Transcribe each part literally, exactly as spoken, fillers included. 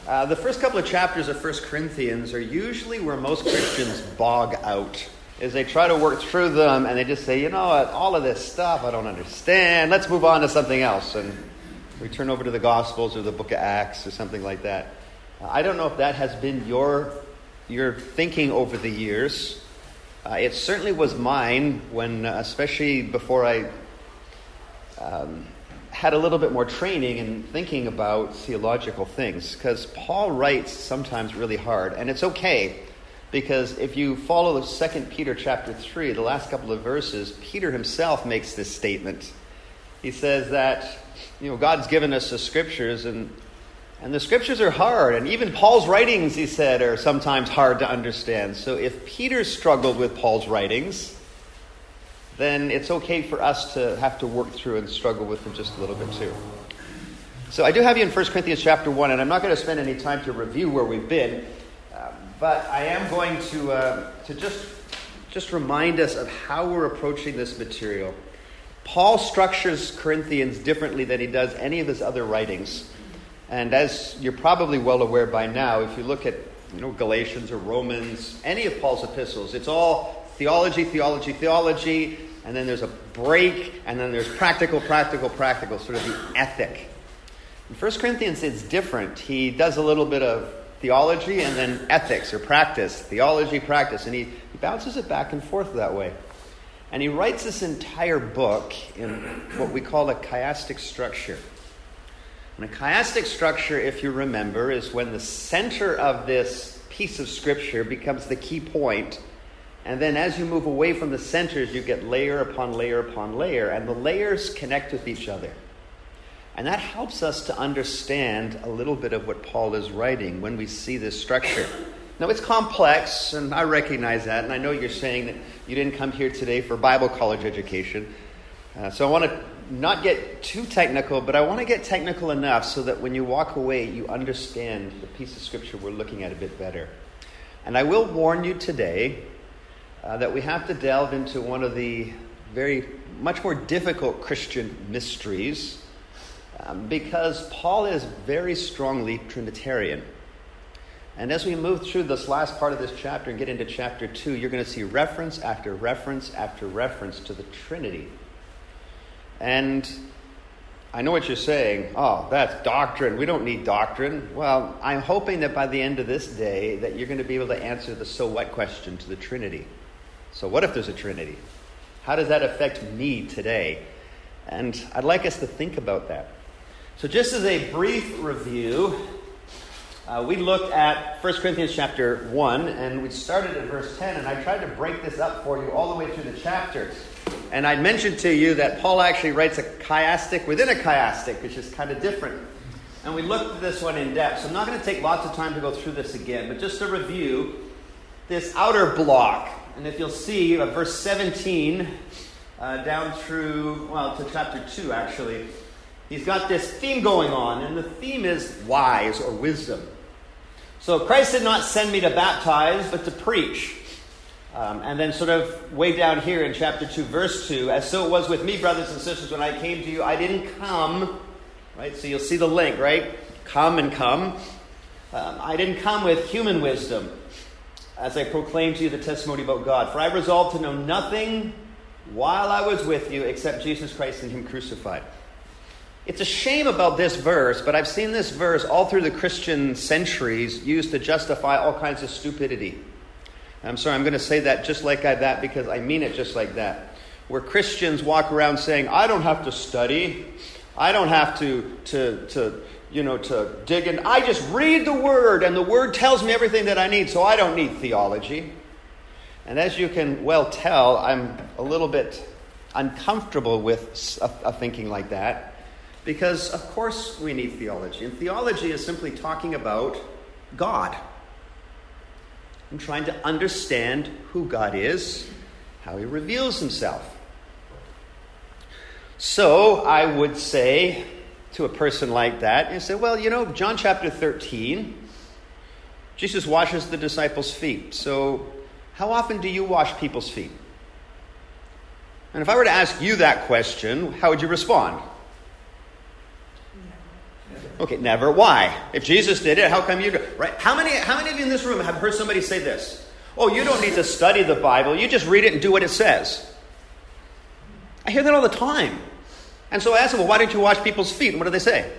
Uh, the first couple of chapters of First Corinthians are usually where most Christians bog out, as they try to work through them, and they just say, you know what, all of this stuff I don't understand. Let's move on to something else. And we turn over to the Gospels or the book of Acts or something like that. Uh, I don't know if that has been your, your thinking over the years. Uh, it certainly was mine when, uh, especially before I um, had a little bit more training in thinking about theological things, because Paul writes sometimes really hard, and it's okay, because if you follow the Second Peter chapter three, the last couple of verses, Peter himself makes this statement. He says that, you know, God's given us the scriptures, and and the scriptures are hard, and even Paul's writings, he said, are sometimes hard to understand. So if Peter struggled with Paul's writings, then it's okay for us to have to work through and struggle with them just a little bit too. So I do have you in First Corinthians chapter one, and I'm not going to spend any time to review where we've been, uh, but I am going to uh, to just just remind us of how we're approaching this material. Paul structures Corinthians differently than he does any of his other writings. And as you're probably well aware by now, if you look at you know Galatians or Romans, any of Paul's epistles, it's all theology, theology, theology, and then there's a break, and then there's practical, practical, practical, sort of the ethic. In First Corinthians, it's different. He does a little bit of theology and then ethics or practice, theology, practice, and he, he bounces it back and forth that way. And he writes this entire book in what we call a chiastic structure. And a chiastic structure, if you remember, is when the center of this piece of scripture becomes the key point. And then as you move away from the centers, you get layer upon layer upon layer. And the layers connect with each other. And that helps us to understand a little bit of what Paul is writing when we see this structure. Now, it's complex, and I recognize that. And I know you're saying that you didn't come here today for Bible college education. Uh, so I want to not get too technical, but I want to get technical enough so that when you walk away, you understand the piece of scripture we're looking at a bit better. And I will warn you today Uh, that we have to delve into one of the very much more difficult Christian mysteries um, because Paul is very strongly Trinitarian. And as we move through this last part of this chapter and get into chapter two, you're going to see reference after reference after reference to the Trinity. And I know what you're saying. Oh, that's doctrine. We don't need doctrine. Well, I'm hoping that by the end of this day that you're going to be able to answer the so what question to the Trinity. So what if there's a Trinity? How does that affect me today? And I'd like us to think about that. So just as a brief review, uh, we looked at First Corinthians chapter one, and we started at verse ten, and I tried to break this up for you all the way through the chapter. And I mentioned to you that Paul actually writes a chiastic within a chiastic, which is kind of different. And we looked at this one in depth, so I'm not going to take lots of time to go through this again, but just to review this outer block. And if you'll see, uh, verse seventeen uh, down through, well, to chapter two, actually, he's got this theme going on, and the theme is wise or wisdom. So Christ did not send me to baptize, but to preach. Um, and then sort of way down here in chapter two, verse two, as so it was with me, brothers and sisters, when I came to you, I didn't come, right? So you'll see the link, right? Come and come. Um, I didn't come with human wisdom, as I proclaim to you the testimony about God. For I resolved to know nothing while I was with you except Jesus Christ and Him crucified. It's a shame about this verse, but I've seen this verse all through the Christian centuries used to justify all kinds of stupidity. I'm sorry, I'm going to say that just like that because I mean it just like that. Where Christians walk around saying, I don't have to study. I don't have to, to, to you know, to dig in. I just read the Word, and the Word tells me everything that I need, so I don't need theology. And as you can well tell, I'm a little bit uncomfortable with a, a thinking like that, because of course we need theology. And theology is simply talking about God and trying to understand who God is, how He reveals Himself. So I would say to a person like that, and say, well, you know, John chapter thirteen, Jesus washes the disciples' feet. So how often do you wash people's feet? And if I were to ask you that question, how would you respond? Okay, never. Why? If Jesus did it, how come you do it? Right? How many, how many of you in this room have heard somebody say this? Oh, you don't need to study the Bible. You just read it and do what it says. I hear that all the time. And so I ask them, well, why don't you wash people's feet? And what do they say?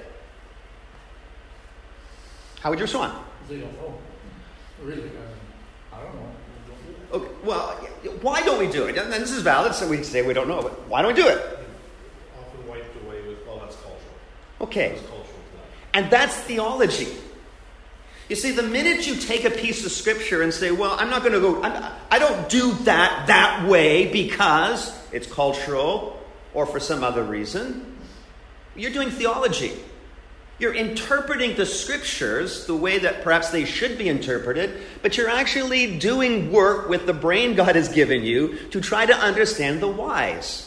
How would you respond? They don't know. Really? I don't know. Okay, well, why don't we do it? And this is valid, so we say we don't know, but why don't we do it? Often wiped away with, well, that's cultural. Okay. That's cultural to that. And that's theology. You see, the minute you take a piece of Scripture and say, well, I'm not going to go, I'm, I don't do that that way because it's cultural or for some other reason, you're doing theology. You're interpreting the Scriptures the way that perhaps they should be interpreted, but you're actually doing work with the brain God has given you to try to understand the whys.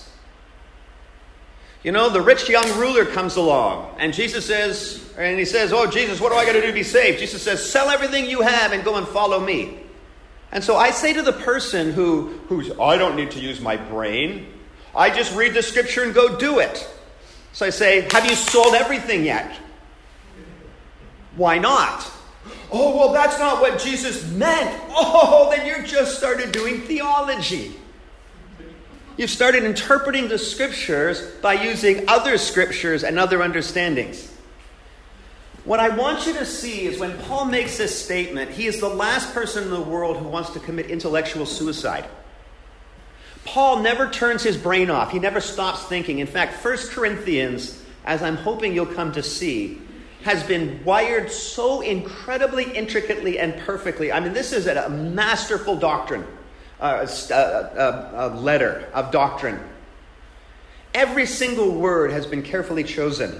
You know, the rich young ruler comes along, and Jesus says, and he says, oh, Jesus, what do I got to do to be saved? Jesus says, sell everything you have and go and follow me. And so I say to the person who, who's, I don't need to use my brain. I just read the Scripture and go do it. So I say, have you sold everything yet? Why not? Oh, well, that's not what Jesus meant. Oh, then you just started doing theology. You've started interpreting the Scriptures by using other Scriptures and other understandings. What I want you to see is when Paul makes this statement, he is the last person in the world who wants to commit intellectual suicide. Paul never turns his brain off. He never stops thinking. In fact, First Corinthians, as I'm hoping you'll come to see, has been wired so incredibly intricately and perfectly. I mean, this is a masterful doctrine. Uh, a, a, a letter of doctrine. Every single word has been carefully chosen.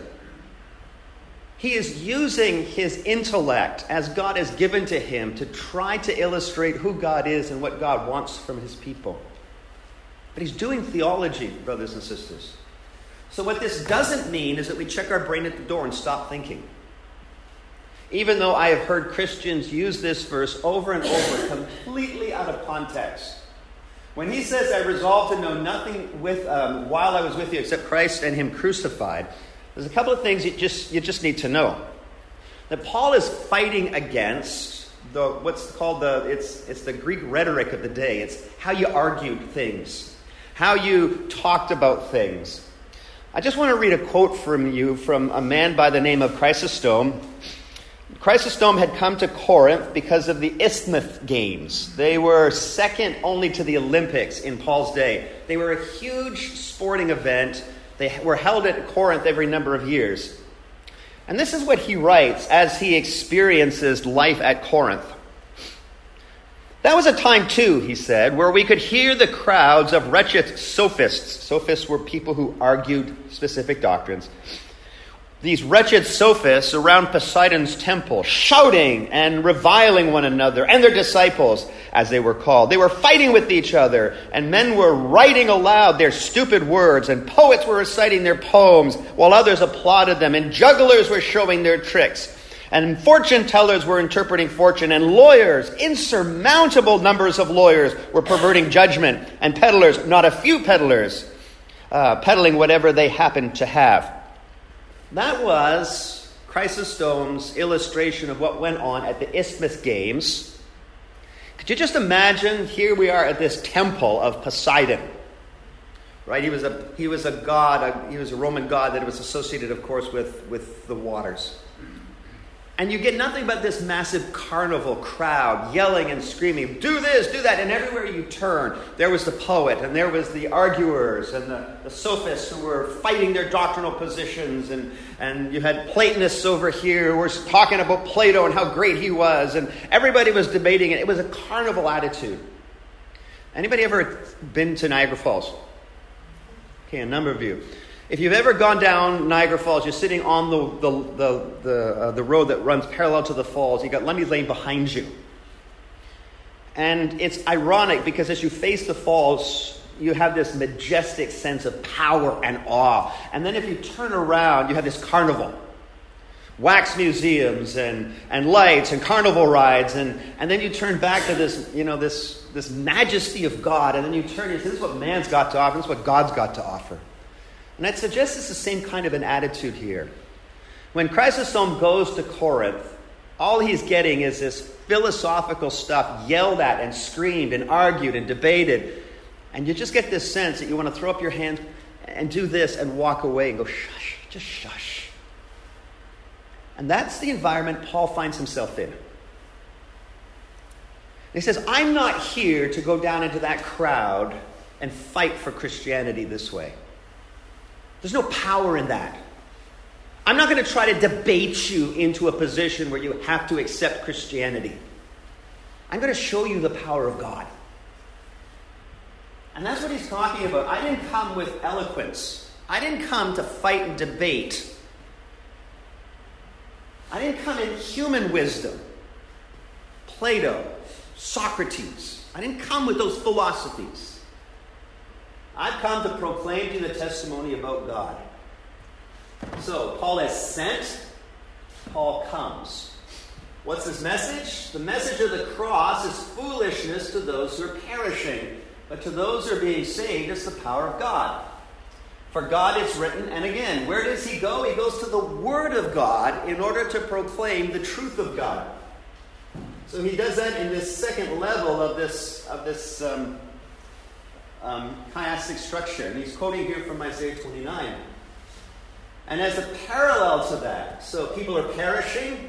He is using his intellect as God has given to him to try to illustrate who God is and what God wants from his people. But he's doing theology, brothers and sisters. So what this doesn't mean is that we check our brain at the door and stop thinking. Even though I have heard Christians use this verse over and over, completely out of context. When he says, I resolved to know nothing with um, while I was with you except Christ and him crucified, there's a couple of things you just you just need to know. That Paul is fighting against the what's called the it's it's the Greek rhetoric of the day. It's how you argued things, how you talked about things. I just want to read a quote from you from a man by the name of Chrysostom. Chrysostom had come to Corinth because of the Isthmus Games. They were second only to the Olympics in Paul's day. They were a huge sporting event. They were held at Corinth every number of years. And this is what he writes as he experiences life at Corinth. That was a time too, he said, where we could hear the crowds of wretched sophists. Sophists were people who argued specific doctrines. These wretched sophists around Poseidon's temple, shouting and reviling one another and their disciples, as they were called. They were fighting with each other, and men were writing aloud their stupid words, and poets were reciting their poems, while others applauded them, and jugglers were showing their tricks, and fortune tellers were interpreting fortune, and lawyers, insurmountable numbers of lawyers, were perverting judgment, and peddlers, not a few peddlers, uh, peddling whatever they happened to have. That was Chrysostom's illustration of what went on at the Isthmus Games. Could you just imagine, here we are at this temple of Poseidon. Right? He was a he was a god, a, he was a Roman god that was associated, of course, with, with the waters. And you get nothing but this massive carnival crowd yelling and screaming, do this, do that. And everywhere you turn, there was the poet, and there was the arguers, and the, the sophists who were fighting their doctrinal positions. And, and you had Platonists over here who were talking about Plato and how great he was. And everybody was debating it. It was a carnival attitude. Anybody ever been to Niagara Falls? Okay, a number of you. If you've ever gone down Niagara Falls, you're sitting on the the the the, uh, the road that runs parallel to the falls. You got Lundy Lane behind you, and it's ironic because as you face the falls, you have this majestic sense of power and awe. And then if you turn around, you have this carnival, wax museums and and lights and carnival rides, and and then you turn back to this you know this this majesty of God, and then you turn and say, this is what man's got to offer. This is what God's got to offer. And I'd suggest it's the same kind of an attitude here. When Chrysostom goes to Corinth, all he's getting is this philosophical stuff yelled at and screamed and argued and debated. And you just get this sense that you want to throw up your hands and do this and walk away and go, shush, just shush. And that's the environment Paul finds himself in. He says, I'm not here to go down into that crowd and fight for Christianity this way. There's no power in that. I'm not going to try to debate you into a position where you have to accept Christianity. I'm going to show you the power of God. And that's what he's talking about. I didn't come with eloquence. I didn't come to fight and debate. I didn't come in human wisdom. Plato, Socrates. I didn't come with those philosophies. I've come to proclaim to you the testimony about God. So, Paul is sent. Paul comes. What's his message? The message of the cross is foolishness to those who are perishing. But to those who are being saved, it's the power of God. For God is written, and again, where does he go? He goes to the Word of God in order to proclaim the truth of God. So he does that in this second level of this of this um, um, chiastic structure. And he's quoting here from Isaiah twenty-nine. And as a parallel to that, so people are perishing.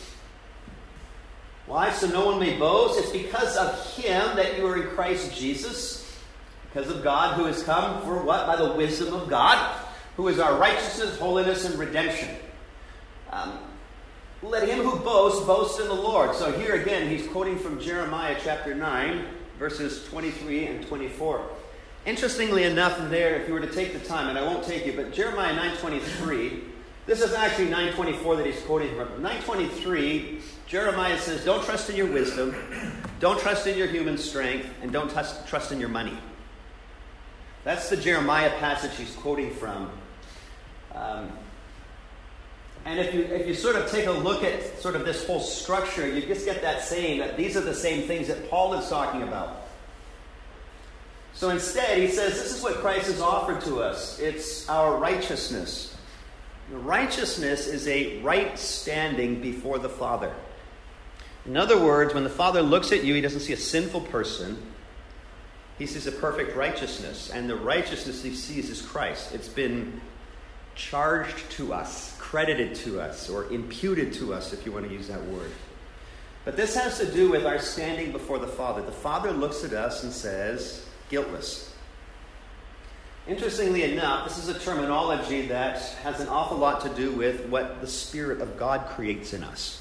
Why? So no one may boast. It's because of him that you are in Christ Jesus. Because of God who has come for what? By the wisdom of God, who is our righteousness, holiness, and redemption. Um, Let him who boasts, boast in the Lord. So here again, he's quoting from Jeremiah chapter nine, verses twenty-three and twenty-four. Interestingly enough there, if you were to take the time, and I won't take you, but Jeremiah nine twenty-three, this is actually nine twenty-four that he's quoting from. nine twenty-three, Jeremiah says, don't trust in your wisdom, don't trust in your human strength, and don't trust, trust in your money. That's the Jeremiah passage he's quoting from. Um, And if you if you sort of take a look at sort of this whole structure, you just get that saying that these are the same things that Paul is talking about. So instead, he says, this is what Christ has offered to us. It's our righteousness. The righteousness is a right standing before the Father. In other words, when the Father looks at you, he doesn't see a sinful person. He sees a perfect righteousness. And the righteousness he sees is Christ. It's been charged to us, credited to us, or imputed to us, if you want to use that word. But this has to do with our standing before the Father. The Father looks at us and says, guiltless. Interestingly enough, this is a terminology that has an awful lot to do with what the Spirit of God creates in us.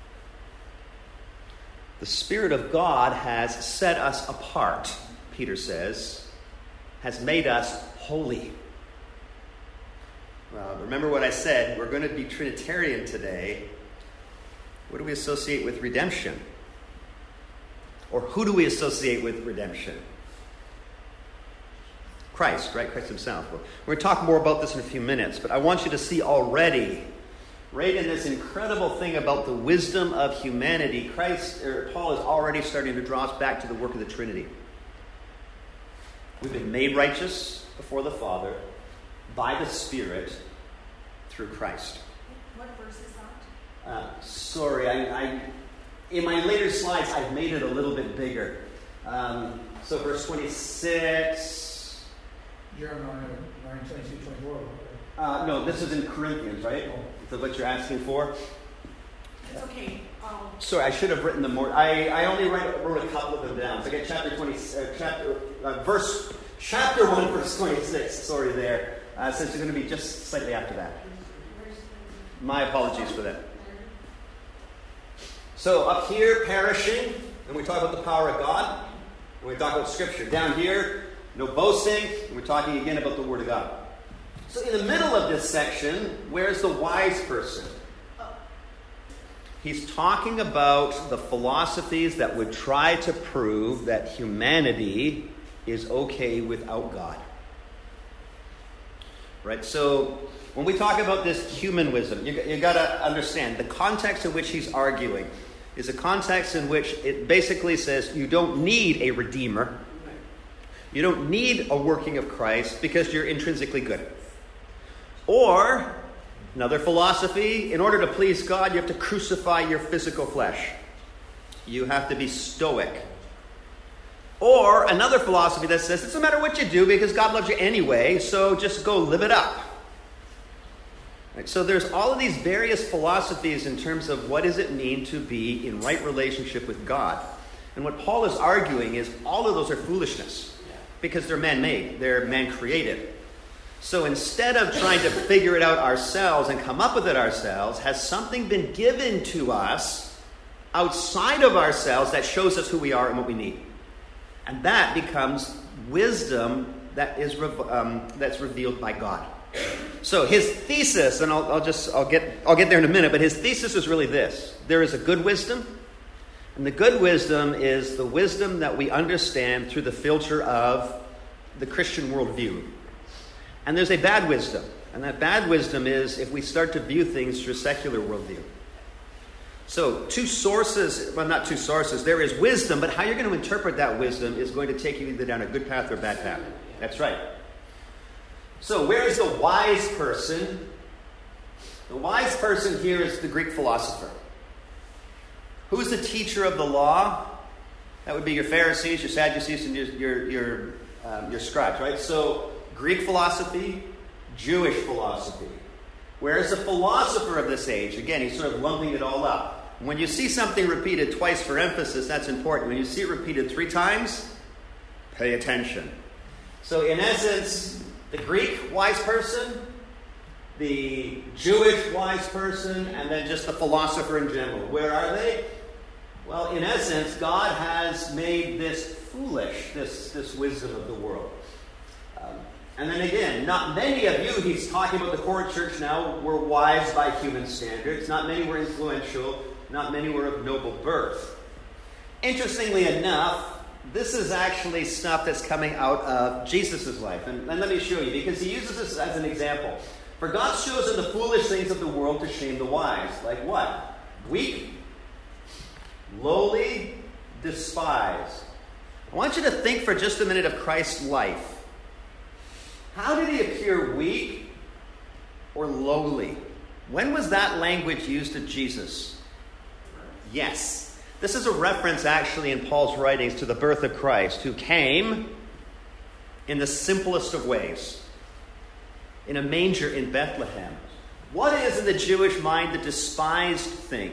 The Spirit of God has set us apart, Peter says, has made us holy. Well, remember what I said, we're going to be Trinitarian today. What do we associate with redemption? Or who do we associate with redemption? Christ, right? Christ himself. We're going to talk more about this in a few minutes, but I want you to see already, right in this incredible thing about the wisdom of humanity, Christ, or Paul is already starting to draw us back to the work of the Trinity. We've been made righteous before the Father by the Spirit through Christ. What verse is that? Uh, sorry, I, I in my later slides I've made it a little bit bigger. Um, so verse twenty-six. Jeremiah nine, twenty-two, twenty-four. Uh, no, this is in Corinthians, right? Oh. Is that what you're asking for? It's okay. Um, Sorry, I should have written them more. I, I only write, wrote a couple of them down. So I get chapter twenty, uh, chapter uh, verse, chapter one, verse twenty-six. Sorry, there. Uh, since it's going to be just slightly after that. My apologies for that. So up here, perishing, and we talk about the power of God, and we talk about Scripture. Down here, no boasting, and we're talking again about the Word of God. So in the middle of this section, where's the wise person? He's talking about the philosophies that would try to prove that humanity is okay without God. Right? So when we talk about this human wisdom, you, you got to understand the context in which he's arguing is a context in which it basically says you don't need a redeemer. You don't need a working of Christ because you're intrinsically good. Or Another philosophy, in order to please God, you have to crucify your physical flesh. You have to be stoic. Or another philosophy that says, it doesn't matter what you do because God loves you anyway, so just go live it up. Right, so there's all of these various philosophies in terms of what does it mean to be in right relationship with God. And what Paul is arguing is all of those are foolishness because they're man-made, they're man-created. So instead of trying to figure it out ourselves and come up with it ourselves, has something been given to us outside of ourselves that shows us who we are and what we need? And that becomes wisdom that is um, that's revealed by God. So his thesis, and I'll, I'll just I'll get I'll get there in a minute, but his thesis is really this: there is a good wisdom, and the good wisdom is the wisdom that we understand through the filter of the Christian worldview. And there's a bad wisdom, and that bad wisdom is if we start to view things through a secular worldview. So two sources, well not two sources, there is wisdom, but how you're going to interpret that wisdom is going to take you either down a good path or a bad path. That's right. So where is the wise person? The wise person here is the Greek philosopher. Who's the teacher of the law? That would be your Pharisees, your Sadducees, and your, your, your, um, your scribes, right? So Greek philosophy, Jewish philosophy. Where is the philosopher of this age? Again, he's sort of lumping it all up. When you see something repeated twice for emphasis, that's important. When you see it repeated three times, pay attention. So in essence, the Greek wise person, the Jewish wise person, and then just the philosopher in general. Where are they? Well, in essence, God has made this foolish, this, this wisdom of the world. Um, and then again, not many of you, he's talking about the core church now, were wise by human standards. Not many were influential. Not many were of noble birth. Interestingly enough, this is actually stuff that's coming out of Jesus' life. And, and let me show you, because he uses this as an example. For God's chosen the foolish things of the world to shame the wise. Like what? Weak, lowly, despised. I want you to think for just a minute of Christ's life. How did he appear weak or lowly? When was that language used of Jesus? Yes. This is a reference actually in Paul's writings to the birth of Christ, who came in the simplest of ways, in a manger in Bethlehem. What is in the Jewish mind the despised thing?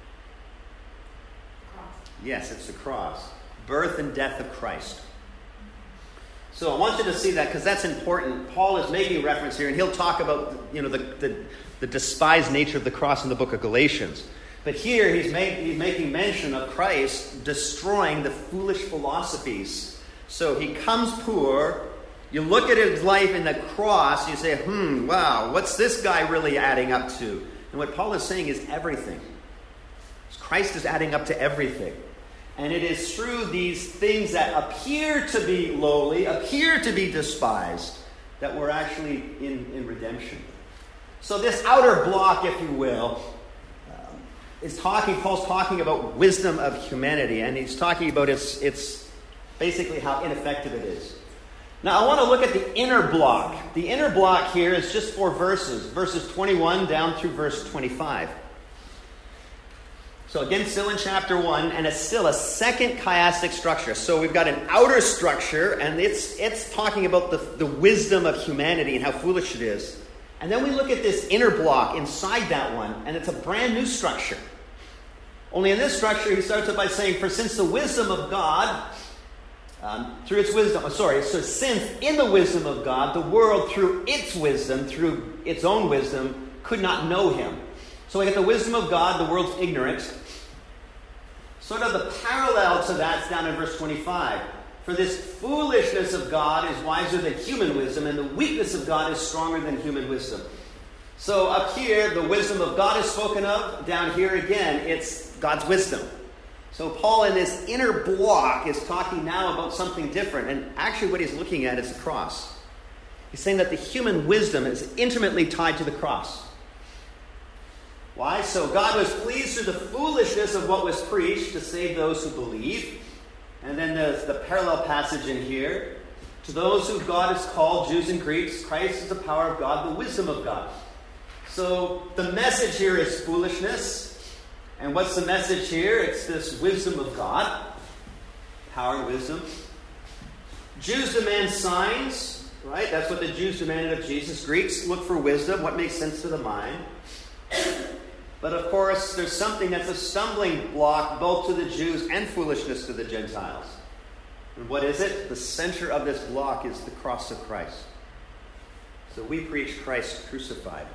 Cross. Yes, it's the cross. Birth and death of Christ. So I want you to see that because that's important. Paul is making reference here, and he'll talk about you know the, the, the despised nature of the cross in the book of Galatians. But here he's, make, he's making mention of Christ destroying the foolish philosophies. So he comes poor. You look at his life in the cross, you say, hmm, wow, what's this guy really adding up to? And what Paul is saying is everything. Christ is adding up to everything. And it is through these things that appear to be lowly, appear to be despised, that we're actually in, in redemption. So this outer block, if you will, um, is talking, Paul's talking about wisdom of humanity, and he's talking about its, its basically how ineffective it is. Now I want to look at the inner block. The inner block here is just four verses, verses twenty-one down through verse twenty-five. So again, still in chapter one, and it's still a second chiastic structure. So we've got an outer structure, and it's it's talking about the, the wisdom of humanity and how foolish it is. And then we look at this inner block inside that one, and it's a brand new structure. Only in this structure, he starts it by saying, for since the wisdom of God, um, through its wisdom, oh, sorry, so since in the wisdom of God, the world through its wisdom, through its own wisdom, could not know him. So we get the wisdom of God, the world's ignorant. Sort of the parallel to that's down in verse twenty-five. For this foolishness of God is wiser than human wisdom, and the weakness of God is stronger than human wisdom. So up here, the wisdom of God is spoken of. Down here again, it's God's wisdom. So Paul in this inner block is talking now about something different. And actually what he's looking at is the cross. He's saying that the human wisdom is intimately tied to the cross. Why? So God was pleased through the foolishness of what was preached to save those who believe. And then there's the parallel passage in here. To those who God has called, Jews and Greeks, Christ is the power of God, the wisdom of God. So the message here is foolishness. And what's the message here? It's this wisdom of God. Power and wisdom. Jews demand signs, right? That's what the Jews demanded of Jesus. Greeks look for wisdom, what makes sense to the mind. But of course, there's something that's a stumbling block both to the Jews and foolishness to the Gentiles. And what is it? The center of this block is the cross of Christ. So we preach Christ crucified.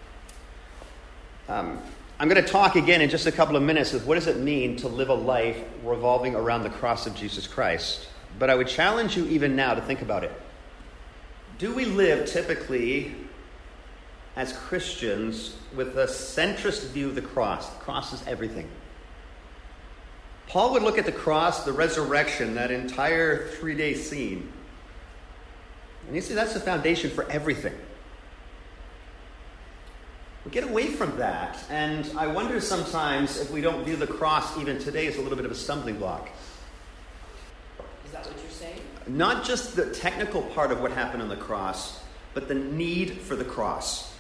Um, I'm going to talk again in just a couple of minutes of what does it mean to live a life revolving around the cross of Jesus Christ. But I would challenge you even now to think about it. Do we live typically as Christians with a centrist view of the cross? The cross is everything. Paul would look at the cross, the resurrection, that entire three-day scene. And you see, that's the foundation for everything. We get away from that, and I wonder sometimes if we don't view the cross even today as a little bit of a stumbling block. Is that what you're saying? Not just the technical part of what happened on the cross, but the need for the cross.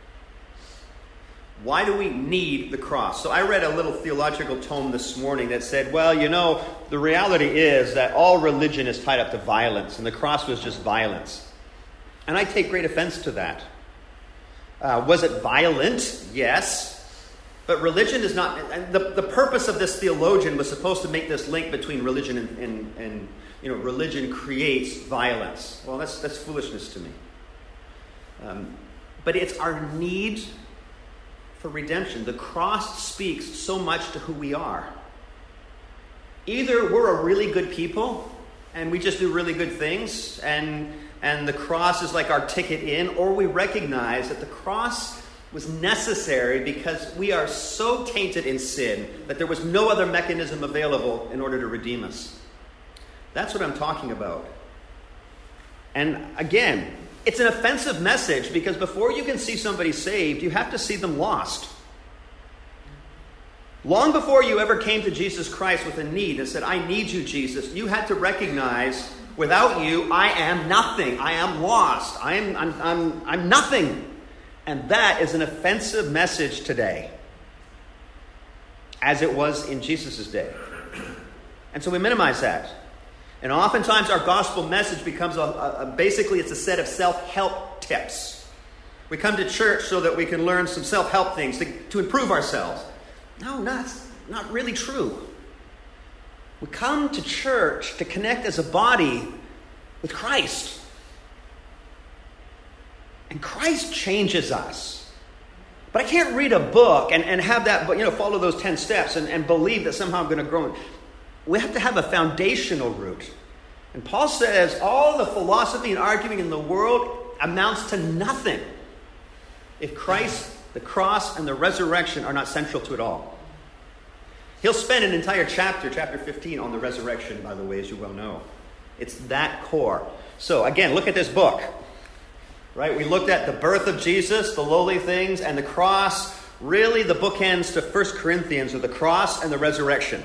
Why do we need the cross? So I read a little theological tome this morning that said, well, you know, the reality is that all religion is tied up to violence, and the cross was just violence. And I take great offense to that. Uh, was it violent? Yes. But religion is not... And the, the purpose of this theologian was supposed to make this link between religion and, and, and you know, religion creates violence. Well, that's, that's foolishness to me. Um, but it's our need for redemption. The cross speaks so much to who we are. Either we're a really good people and we just do really good things and and the cross is like our ticket in, or we recognize that the cross was necessary because we are so tainted in sin that there was no other mechanism available in order to redeem us. That's what I'm talking about. And again, it's an offensive message because before you can see somebody saved, you have to see them lost. Long before you ever came to Jesus Christ with a need and said, I need you, Jesus, you had to recognize, without you, I am nothing. I am lost. I am, I'm, I'm, I'm nothing. And that is an offensive message today, as it was in Jesus' day. And so we minimize that. And oftentimes our gospel message becomes a, a, a basically it's a set of self-help tips. We come to church so that we can learn some self-help things to, to improve ourselves. No, that's not really true. We come to church to connect as a body with Christ. And Christ changes us. But I can't read a book and, and have that, you know, follow those ten steps and, and believe that somehow I'm going to grow. We have to have a foundational root. And Paul says all the philosophy and arguing in the world amounts to nothing if Christ, the cross, and the resurrection are not central to it all. He'll spend an entire chapter, chapter fifteen, on the resurrection, by the way, as you well know. It's that core. So, again, look at this book. Right? We looked at the birth of Jesus, the lowly things, and the cross. Really, the bookends to First Corinthians are the cross and the resurrection.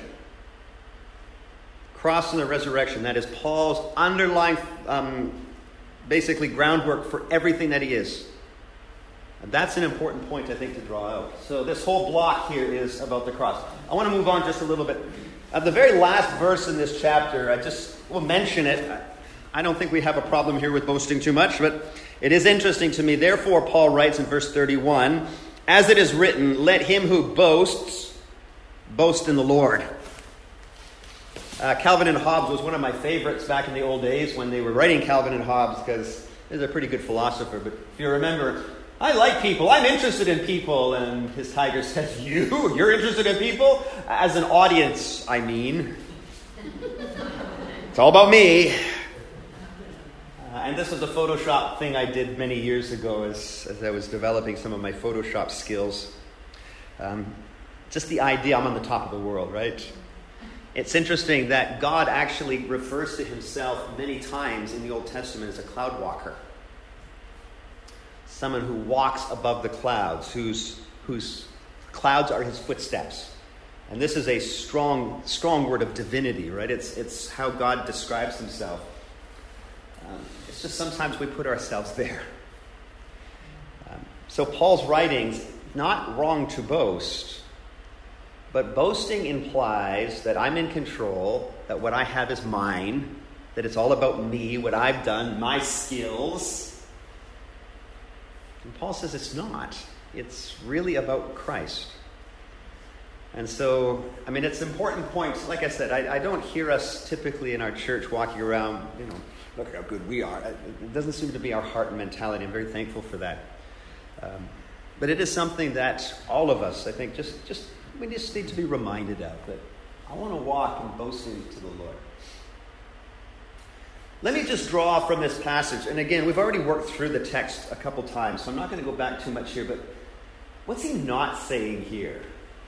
Cross and the resurrection. That is Paul's underlying, um, basically, groundwork for everything that he is. And that's an important point, I think, to draw out. So this whole block here is about the cross. I want to move on just a little bit. At the very last verse in this chapter, I just will mention it. I don't think we have a problem here with boasting too much, but it is interesting to me. Therefore, Paul writes in verse thirty-one, as it is written, let him who boasts, boast in the Lord. Uh, Calvin and Hobbes was one of my favorites back in the old days when they were writing Calvin and Hobbes, because he's a pretty good philosopher. But if you remember, I like people. I'm interested in people. And his tiger says, you? You're interested in people? As an audience, I mean. It's all about me. Uh, and this was a Photoshop thing I did many years ago as, as I was developing some of my Photoshop skills. Um, just the idea I'm on the top of the world, right? It's interesting that God actually refers to himself many times in the Old Testament as a cloud walker. Someone who walks above the clouds, whose whose clouds are his footsteps. And this is a strong, strong word of divinity, right? It's it's how God describes himself. Um, it's just sometimes we put ourselves there. Um, So Paul's writings, not wrong to boast, but boasting implies that I'm in control, that what I have is mine, that it's all about me, what I've done, my skills. And Paul says it's not. It's really about Christ. And so, I mean, it's an important point. Like I said, I, I don't hear us typically in our church walking around, you know, look how good we are. It doesn't seem to be our heart and mentality. I'm very thankful for that. Um, but it is something that all of us, I think, just, just we just need to be reminded of, that I want to walk in boasting to the Lord. Let me just draw from this passage. And again, we've already worked through the text a couple times, so I'm not going to go back too much here. But what's he not saying here?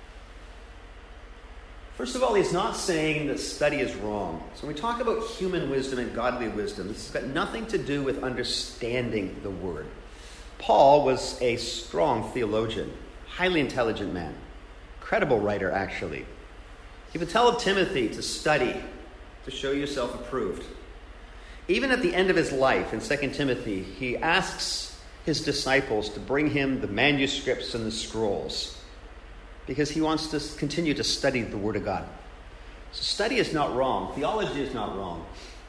First of all, he's not saying that study is wrong. So when we talk about human wisdom and godly wisdom, this has got nothing to do with understanding the Word. Paul was a strong theologian, highly intelligent man, credible writer, actually. He would tell Timothy to study, to show yourself approved. Even at the end of his life, in Second Timothy, he asks his disciples to bring him the manuscripts and the scrolls, because he wants to continue to study the Word of God. So study is not wrong. Theology is not wrong.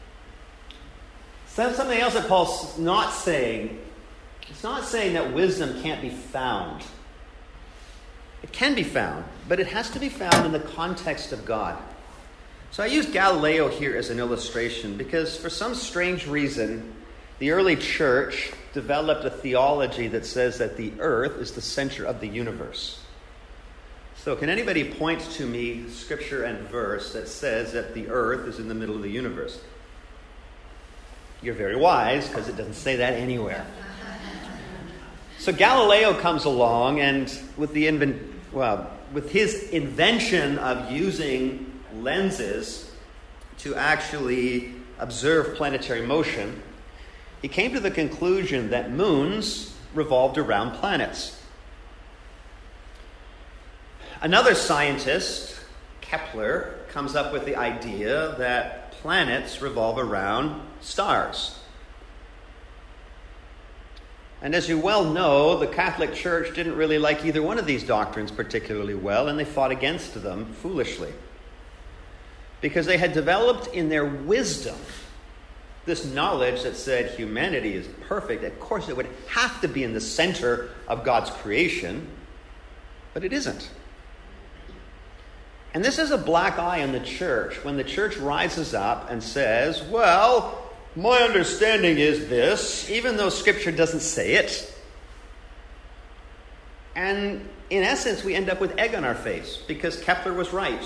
So something else that Paul's not saying, it's not saying that wisdom can't be found. It can be found, but it has to be found in the context of God. So I use Galileo here as an illustration because for some strange reason, the early church developed a theology that says that the earth is the center of the universe. So can anybody point to me scripture and verse that says that the earth is in the middle of the universe? You're very wise, because it doesn't say that anywhere. So Galileo comes along, and with the invent, well, with his invention of using lenses to actually observe planetary motion, he came to the conclusion that moons revolved around planets. Another scientist, Kepler, comes up with the idea that planets revolve around stars. And as you well know, the Catholic Church didn't really like either one of these doctrines particularly well, and they fought against them foolishly. Because they had developed in their wisdom this knowledge that said humanity is perfect. Of course, it would have to be in the center of God's creation, but it isn't. And this is a black eye on the church when the church rises up and says, well, my understanding is this, even though Scripture doesn't say it. And in essence, we end up with egg on our face because Kepler was right.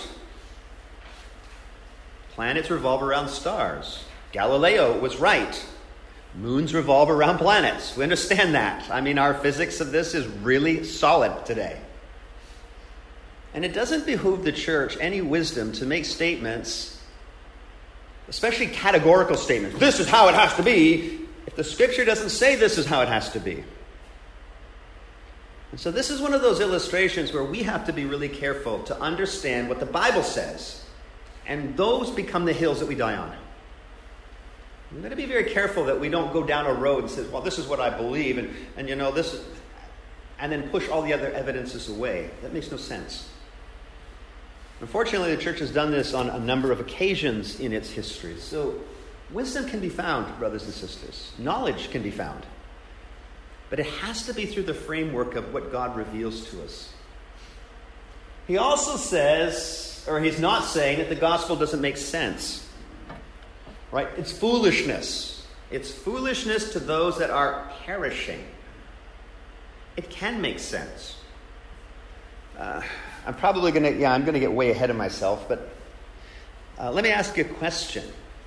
Planets revolve around stars. Galileo was right. Moons revolve around planets. We understand that. I mean, our physics of this is really solid today. And it doesn't behoove the church any wisdom to make statements, especially categorical statements. This is how it has to be, if the Scripture doesn't say this is how it has to be. And so this is one of those illustrations where we have to be really careful to understand what the Bible says. And those become the hills that we die on. We've got to be very careful that we don't go down a road and say, well, this is what I believe, and, and you know, this is, and then push all the other evidences away. That makes no sense. Unfortunately, the church has done this on a number of occasions in its history. So wisdom can be found, brothers and sisters. Knowledge can be found. But it has to be through the framework of what God reveals to us. He also says, or he's not saying, that the gospel doesn't make sense. Right? It's foolishness. It's foolishness to those that are perishing. It can make sense. Uh, I'm probably going to, yeah, I'm going to get way ahead of myself, but uh, let me ask you a question.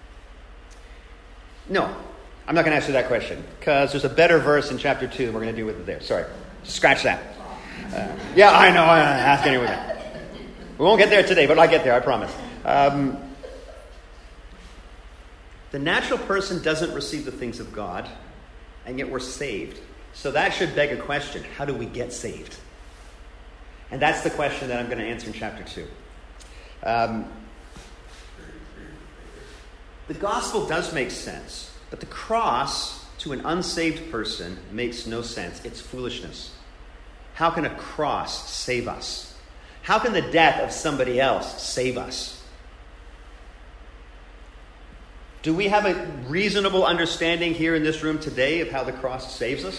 No, I'm not going to answer that question, because there's a better verse in chapter two, and we're going to deal with it there. Sorry. Scratch that. Uh, yeah, I know. I ask anyway. We won't get there today, but I'll get there, I promise. Um, the natural person doesn't receive the things of God, and yet we're saved. So that should beg a question. How do we get saved? And that's the question that I'm going to answer in chapter two. Um, the gospel does make sense, but the cross to an unsaved person makes no sense. It's foolishness. How can a cross save us? How can the death of somebody else save us? Do we have a reasonable understanding here in this room today of how the cross saves us?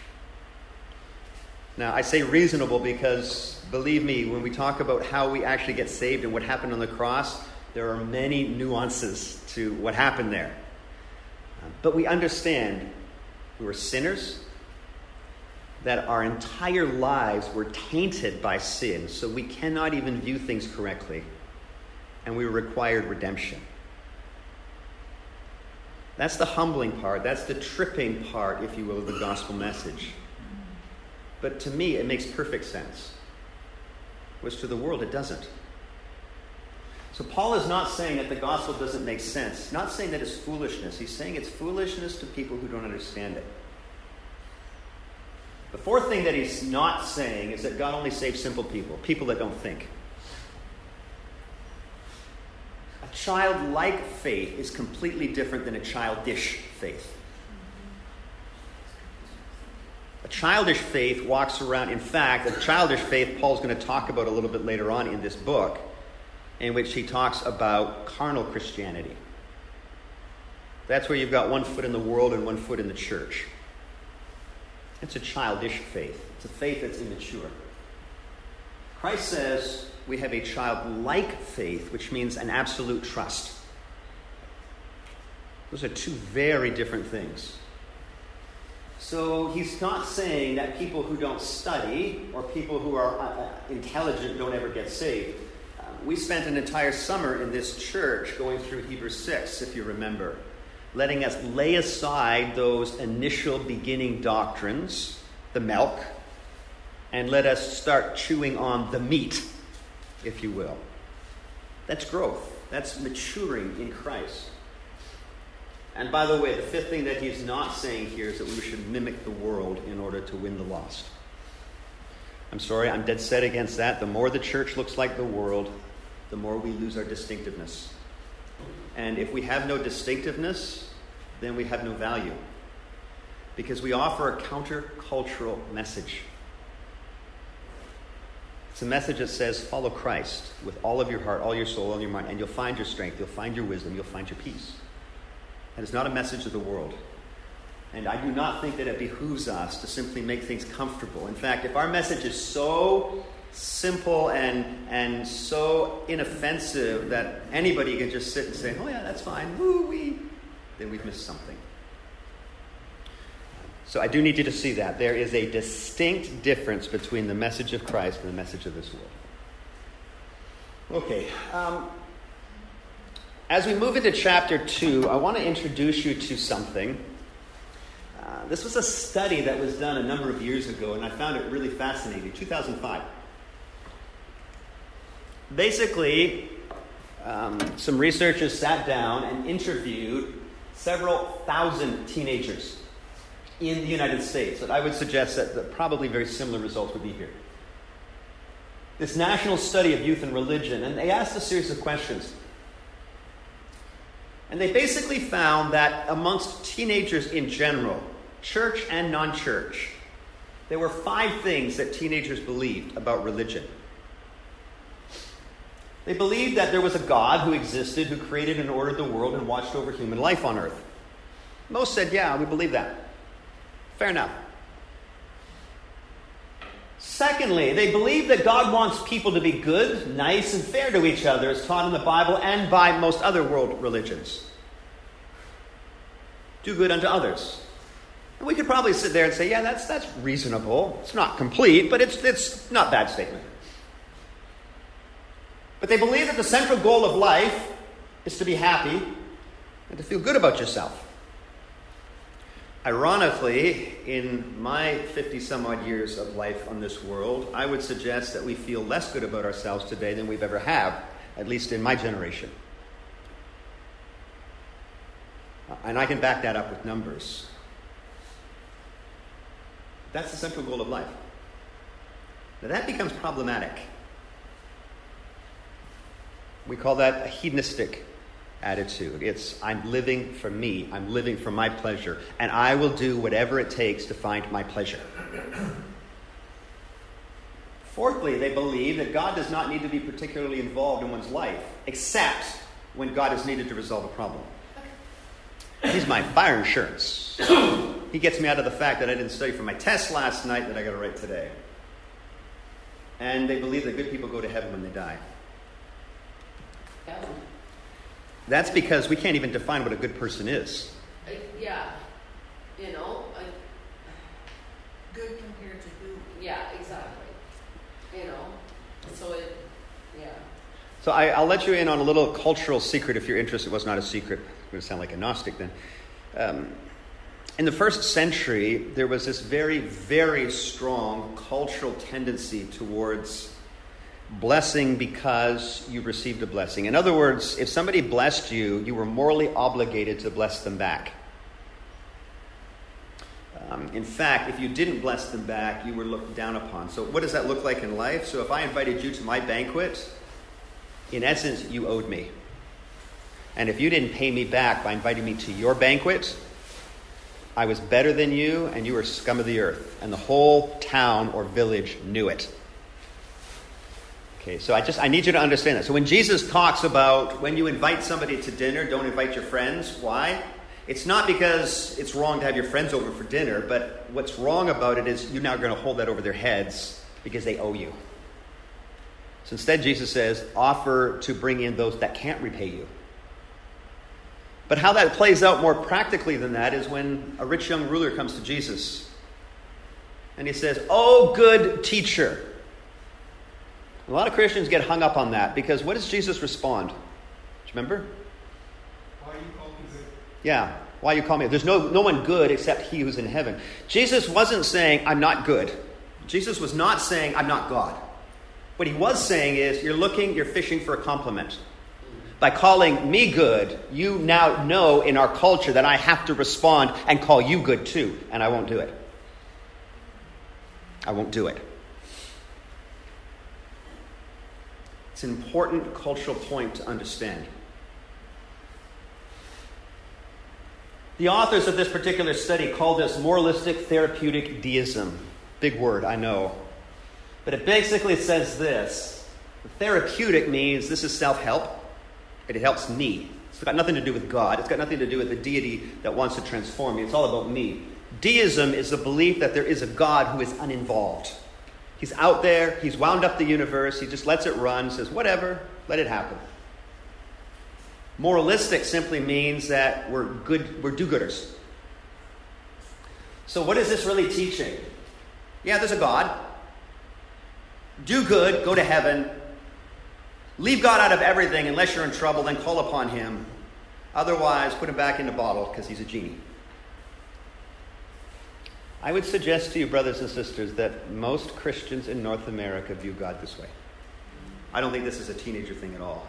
Now, I say reasonable because, believe me, when we talk about how we actually get saved and what happened on the cross, there are many nuances to what happened there. But we understand we were sinners, that our entire lives were tainted by sin, so we cannot even view things correctly, and we required redemption. That's the humbling part. That's the tripping part, if you will, of the gospel message. But to me, it makes perfect sense. Which to the world, it doesn't. So Paul is not saying that the gospel doesn't make sense. He's not saying that it's foolishness. He's saying it's foolishness to people who don't understand it. The fourth thing that he's not saying is that God only saves simple people, people that don't think. A childlike faith is completely different than a childish faith. A childish faith walks around. In fact, a childish faith Paul's going to talk about a little bit later on in this book, in which he talks about carnal Christianity. That's where you've got one foot in the world and one foot in the church. It's a childish faith. It's a faith that's immature. Christ says we have a childlike faith, which means an absolute trust. Those are two very different things. So he's not saying that people who don't study or people who are uh, intelligent don't ever get saved. Uh, we spent an entire summer in this church going through Hebrews six, if you remember, letting us lay aside those initial beginning doctrines, the milk, and let us start chewing on the meat, if you will. That's growth. That's maturing in Christ. And by the way, the fifth thing that he's not saying here is that we should mimic the world in order to win the lost. I'm sorry, I'm dead set against that. The more the church looks like the world, the more we lose our distinctiveness. And if we have no distinctiveness, then we have no value. Because we offer a countercultural message. It's a message that says, follow Christ with all of your heart, all your soul, all your mind, and you'll find your strength, you'll find your wisdom, you'll find your peace. And it's not a message of the world. And I do not think that it behooves us to simply make things comfortable. In fact, if our message is so simple and and so inoffensive that anybody can just sit and say, oh yeah, that's fine, woo-wee, then we've missed something. So I do need you to see that. There is a distinct difference between the message of Christ and the message of this world. Okay. Um, as we move into chapter two, I want to introduce you to something. Uh, this was a study that was done a number of years ago, and I found it really fascinating. two thousand five. Basically, um, some researchers sat down and interviewed several thousand teenagers in the United States. And I would suggest that, that probably very similar results would be here. This national study of youth and religion, and they asked a series of questions. And they basically found that amongst teenagers in general, church and non-church, there were five things that teenagers believed about religion. They believed that there was a God who existed, who created and ordered the world and watched over human life on earth. Most said, yeah, we believe that. Fair enough. Secondly, they believe that God wants people to be good, nice, and fair to each other, as taught in the Bible and by most other world religions. Do good unto others. And we could probably sit there and say, yeah, that's that's reasonable. It's not complete, but it's it's not a bad statement. But they believe that the central goal of life is to be happy and to feel good about yourself. Ironically, in my fifty-some-odd years of life on this world, I would suggest that we feel less good about ourselves today than we've ever have, at least in my generation. And I can back that up with numbers. That's the central goal of life. Now that becomes problematic. We call that a hedonistic attitude. It's, I'm living for me. I'm living for my pleasure. And I will do whatever it takes to find my pleasure. Fourthly, they believe that God does not need to be particularly involved in one's life, except when God is needed to resolve a problem. He's my fire insurance. He gets me out of the fact that I didn't study for my test last night that I got to write today. And they believe that good people go to heaven when they die. Heaven. That's because we can't even define what a good person is. Uh, yeah. You know, I, Good compared to who? yeah, exactly. You know, so it, yeah. So I, I'll let you in on a little cultural secret if you're interested. It was not a secret. I'm going to sound like a Gnostic then. Um, in the first century, there was this very, very strong cultural tendency towards blessing because you received a blessing. In other words, if somebody blessed you, you were morally obligated to bless them back. Um, in fact, if you didn't bless them back, you were looked down upon. So what does that look like in life? So if I invited you to my banquet, in essence, you owed me. And if you didn't pay me back by inviting me to your banquet, I was better than you, and you were scum of the earth. And the whole town or village knew it. Okay, so I just I need you to understand that. So when Jesus talks about when you invite somebody to dinner, don't invite your friends. Why? It's not because it's wrong to have your friends over for dinner, but what's wrong about it is you're now going to hold that over their heads because they owe you. So instead, Jesus says, offer to bring in those that can't repay you. But how that plays out more practically than that is when a rich young ruler comes to Jesus. And he says, "Oh, good teacher." A lot of Christians get hung up on that because what does Jesus respond? Do you remember? Why you call me good? Yeah, why you call me? There's no, no one good except he who's in heaven. Jesus wasn't saying, I'm not good. Jesus was not saying, I'm not God. What he was saying is, you're looking, you're fishing for a compliment. By calling me good, you now know in our culture that I have to respond and call you good too, and I won't do it. I won't do it. It's an important cultural point to understand. The authors of this particular study call this moralistic therapeutic deism. Big word, I know. But it basically says this. Therapeutic means this is self-help. It helps me. It's got nothing to do with God. It's got nothing to do with the deity that wants to transform me. It's all about me. Deism is the belief that there is a God who is uninvolved. He's out there. He's wound up the universe. He just lets it run, says, whatever, let it happen. Moralistic simply means that we're good, we're do-gooders. So what is this really teaching? Yeah, there's a God. Do good, go to heaven. Leave God out of everything unless you're in trouble, then call upon him. Otherwise, put him back in the bottle because he's a genie. I would suggest to you, brothers and sisters, that most Christians in North America view God this way. I don't think this is a teenager thing at all.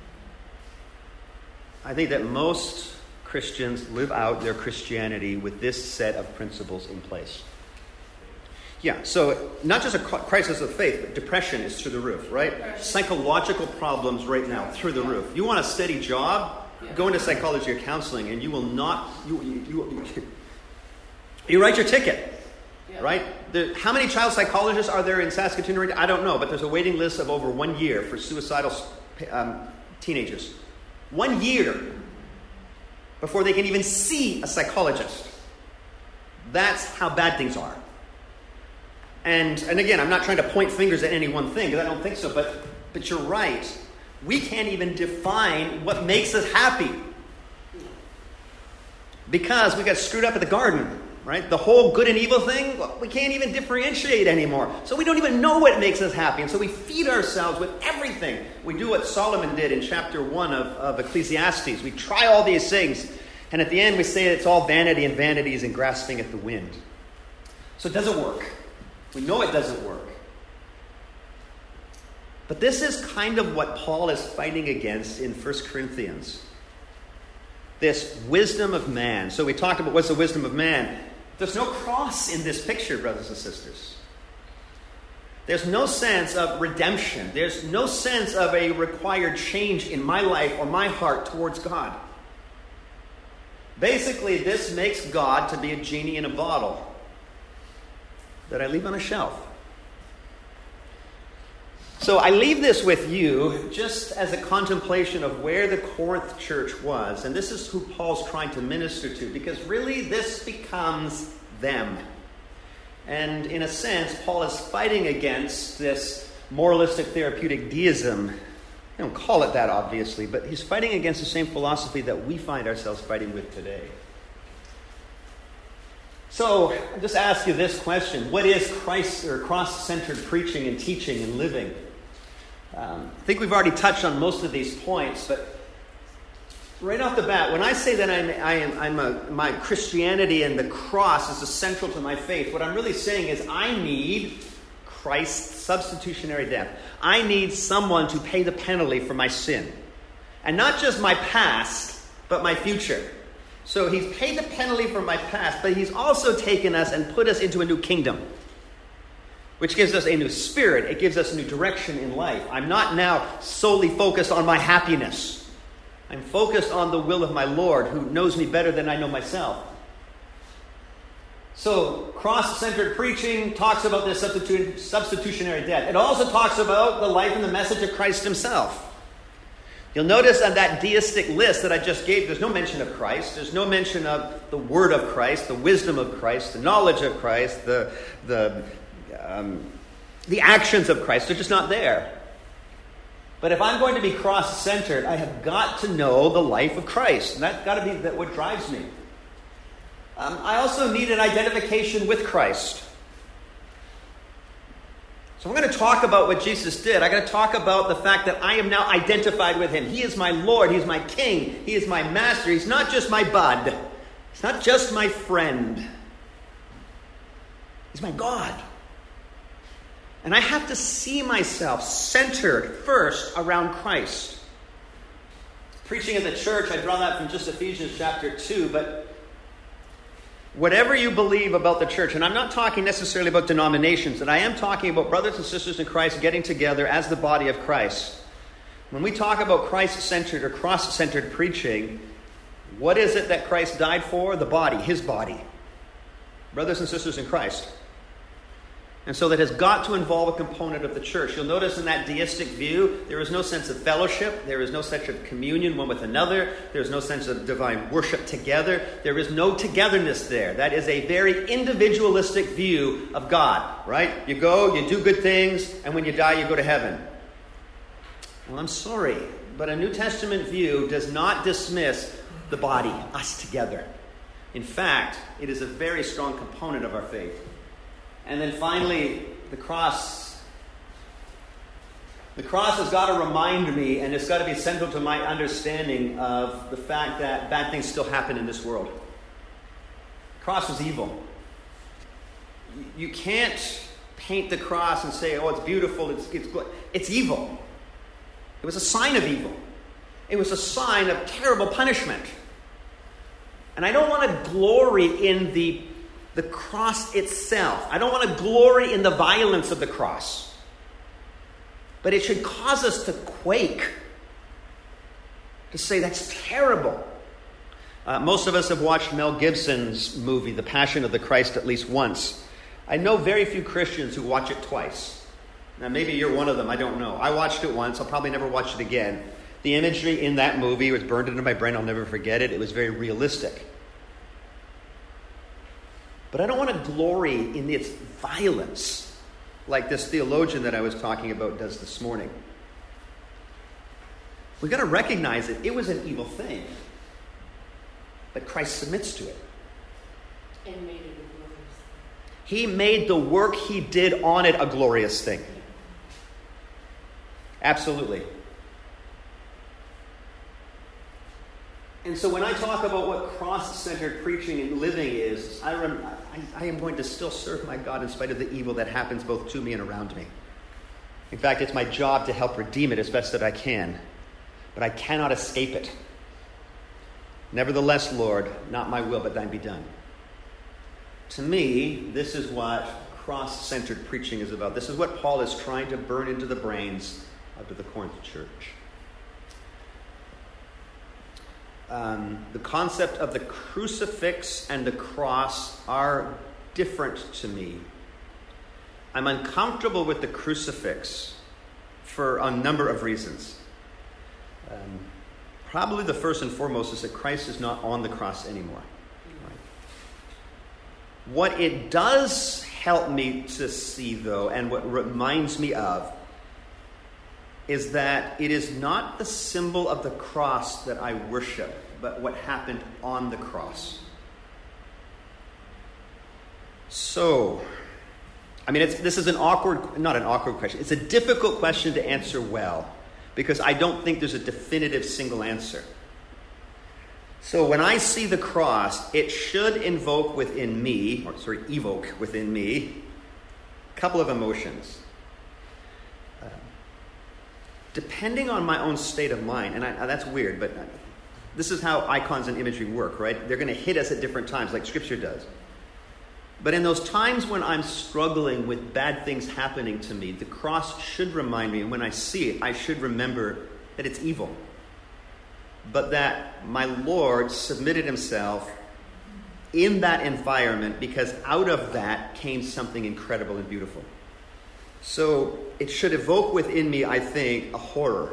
I think that most Christians live out their Christianity with this set of principles in place. Yeah, so not just a crisis of faith, but depression is through the roof, right? Depression. Psychological problems right now, through the roof. You want a steady job? Yeah. Go into psychology or counseling, and you will not... You, you, you, you write your ticket, yeah. Right? The, how many child psychologists are there in Saskatoon right now? I don't know, but there's a waiting list of over one year for suicidal um, teenagers. One year before they can even see a psychologist. That's how bad things are. And and again, I'm not trying to point fingers at any one thing, because I don't think so, but but you're right. We can't even define what makes us happy. Because we got screwed up at the garden, right? The whole good and evil thing, well, we can't even differentiate anymore. So we don't even know what makes us happy. And so we feed ourselves with everything. We do what Solomon did in chapter one of, of Ecclesiastes. We try all these things. And at the end we say it's all vanity and vanities and grasping at the wind. So it doesn't work. We know it doesn't work. But this is kind of what Paul is fighting against in First Corinthians. This wisdom of man. So we talked about what's the wisdom of man. There's no cross in this picture, brothers and sisters. There's no sense of redemption. There's no sense of a required change in my life or my heart towards God. Basically, this makes God to be a genie in a bottle that I leave on a shelf. So I leave this with you just as a contemplation of where the Corinth church was. And this is who Paul's trying to minister to, because really this becomes them. And in a sense, Paul is fighting against this moralistic therapeutic deism. I don't call it that, obviously, but he's fighting against the same philosophy that we find ourselves fighting with today. So I'll just ask you this question. What is Christ or cross-centered preaching and teaching and living? Um, I think we've already touched on most of these points, but right off the bat, when I say that I'm, I am, I'm a, my Christianity and the cross is essential to my faith, what I'm really saying is I need Christ's substitutionary death. I need someone to pay the penalty for my sin. And not just my past, but my future. So he's paid the penalty for my past, but he's also taken us and put us into a new kingdom, which gives us a new spirit. It gives us a new direction in life. I'm not now solely focused on my happiness. I'm focused on the will of my Lord, who knows me better than I know myself. So, cross-centered preaching talks about this substitu- substitutionary death. It also talks about the life and the message of Christ himself. You'll notice on that deistic list that I just gave, there's no mention of Christ. There's no mention of the word of Christ, the wisdom of Christ, the knowledge of Christ, the, the, um, the actions of Christ. They're just not there. But if I'm going to be cross-centered, I have got to know the life of Christ. And that's got to be what drives me. Um, I also need an identification with Christ. So I'm going to talk about what Jesus did. I'm going to talk about the fact that I am now identified with him. He is my Lord. He's my King. He is my Master. He's not just my bud. He's not just my friend. He's my God. And I have to see myself centered first around Christ. Preaching in the church, I draw that from just Ephesians chapter two, but whatever you believe about the church, and I'm not talking necessarily about denominations, and I am talking about brothers and sisters in Christ getting together as the body of Christ. When we talk about Christ-centered or cross-centered preaching, what is it that Christ died for? The body, his body. Brothers and sisters in Christ. And so that has got to involve a component of the church. You'll notice in that deistic view, there is no sense of fellowship. There is no sense of communion one with another. There is no sense of divine worship together. There is no togetherness there. That is a very individualistic view of God, right? You go, you do good things, and when you die, you go to heaven. Well, I'm sorry, but a New Testament view does not dismiss the body, us together. In fact, it is a very strong component of our faith. And then finally, the cross. The cross has got to remind me, and it's got to be central to my understanding of the fact that bad things still happen in this world. The cross was evil. You can't paint the cross and say, oh, it's beautiful, it's, it's good. It's evil. It was a sign of evil. It was a sign of terrible punishment. And I don't want to glory in the The cross itself. I don't want to glory in the violence of the cross. But it should cause us to quake. To say, that's terrible. Uh, most of us have watched Mel Gibson's movie, The Passion of the Christ, at least once. I know very few Christians who watch it twice. Now, maybe you're one of them. I don't know. I watched it once. I'll probably never watch it again. The imagery in that movie was burned into my brain. I'll never forget it. It was very realistic. But I don't want to glory in its violence like this theologian that I was talking about does this morning. We've got to recognize that it was an evil thing. But Christ submits to it. And made it a glorious thing. He made the work he did on it a glorious thing. Absolutely. And so when I talk about what cross-centered preaching and living is, I, rem- I, I am going to still serve my God in spite of the evil that happens both to me and around me. In fact, it's my job to help redeem it as best that I can. But I cannot escape it. Nevertheless, Lord, not my will, but thine be done. To me, this is what cross-centered preaching is about. This is what Paul is trying to burn into the brains of the Corinth church. Um, the concept of the crucifix and the cross are different to me. I'm uncomfortable with the crucifix for a number of reasons. Um, probably the first and foremost is that Christ is not on the cross anymore. Right? What it does help me to see, though, and what reminds me of, is that it is not the symbol of the cross that I worship, but what happened on the cross. So, I mean, it's, this is an awkward, not an awkward question. It's a difficult question to answer well, because I don't think there's a definitive single answer. So when I see the cross, it should invoke within me, or sorry, evoke within me, a couple of emotions. Uh, depending on my own state of mind, and I, that's weird, but this is how icons and imagery work, right? They're going to hit us at different times, like Scripture does. But in those times when I'm struggling with bad things happening to me, the cross should remind me, and when I see it, I should remember that it's evil. But that my Lord submitted himself in that environment, because out of that came something incredible and beautiful. So it should evoke within me, I think, a horror.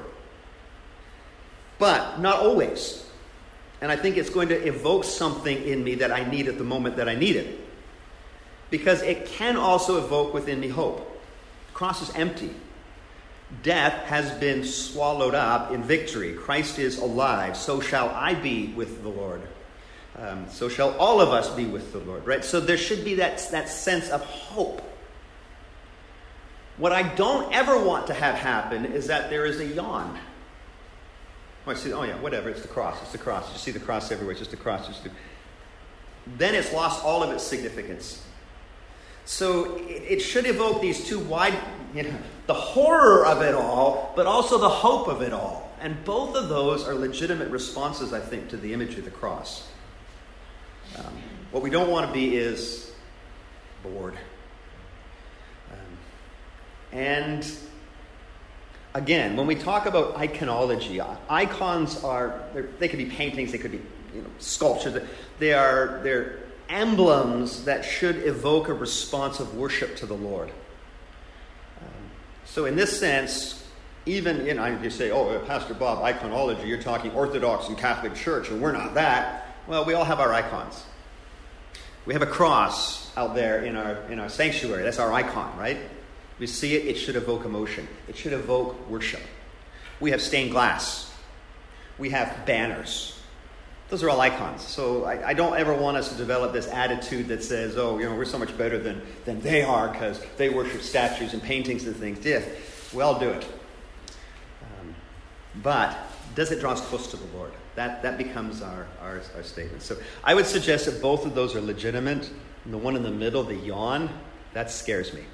But not always. And I think it's going to evoke something in me that I need at the moment that I need it. Because it can also evoke within me hope. The cross is empty. Death has been swallowed up in victory. Christ is alive. So shall I be with the Lord. Um, so shall all of us be with the Lord. Right? So there should be that, that sense of hope. What I don't ever want to have happen is that there is a yawn. Oh, I see, oh yeah, whatever, it's the cross. It's the cross. You see the cross everywhere. It's just the cross. Just the... Then it's lost all of its significance. So it should evoke these two wide, you know, the horror of it all, but also the hope of it all. And both of those are legitimate responses, I think, to the image of the cross. Um, what we don't want to be is bored. Um, and again, when we talk about iconology, icons are, they could be paintings, they could be, you know, sculptures. They are, they're emblems that should evoke a response of worship to the Lord. Um, so in this sense, even, you know, you say, oh, Pastor Bob, iconology, you're talking Orthodox and Catholic Church, and we're not that. Well, we all have our icons. We have a cross out there in our in our sanctuary. That's our icon, right? We see it, it should evoke emotion. It should evoke worship. We have stained glass. We have banners. Those are all icons. So I, I don't ever want us to develop this attitude that says, oh, you know, we're so much better than, than they are because they worship statues and paintings and things. Yeah, we all do it. Um, but does it draw us close to the Lord? That that becomes our, our, our statement. So I would suggest that both of those are legitimate. And the one in the middle, the yawn, that scares me.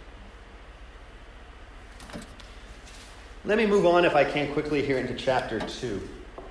Let me move on, if I can, quickly here into chapter two.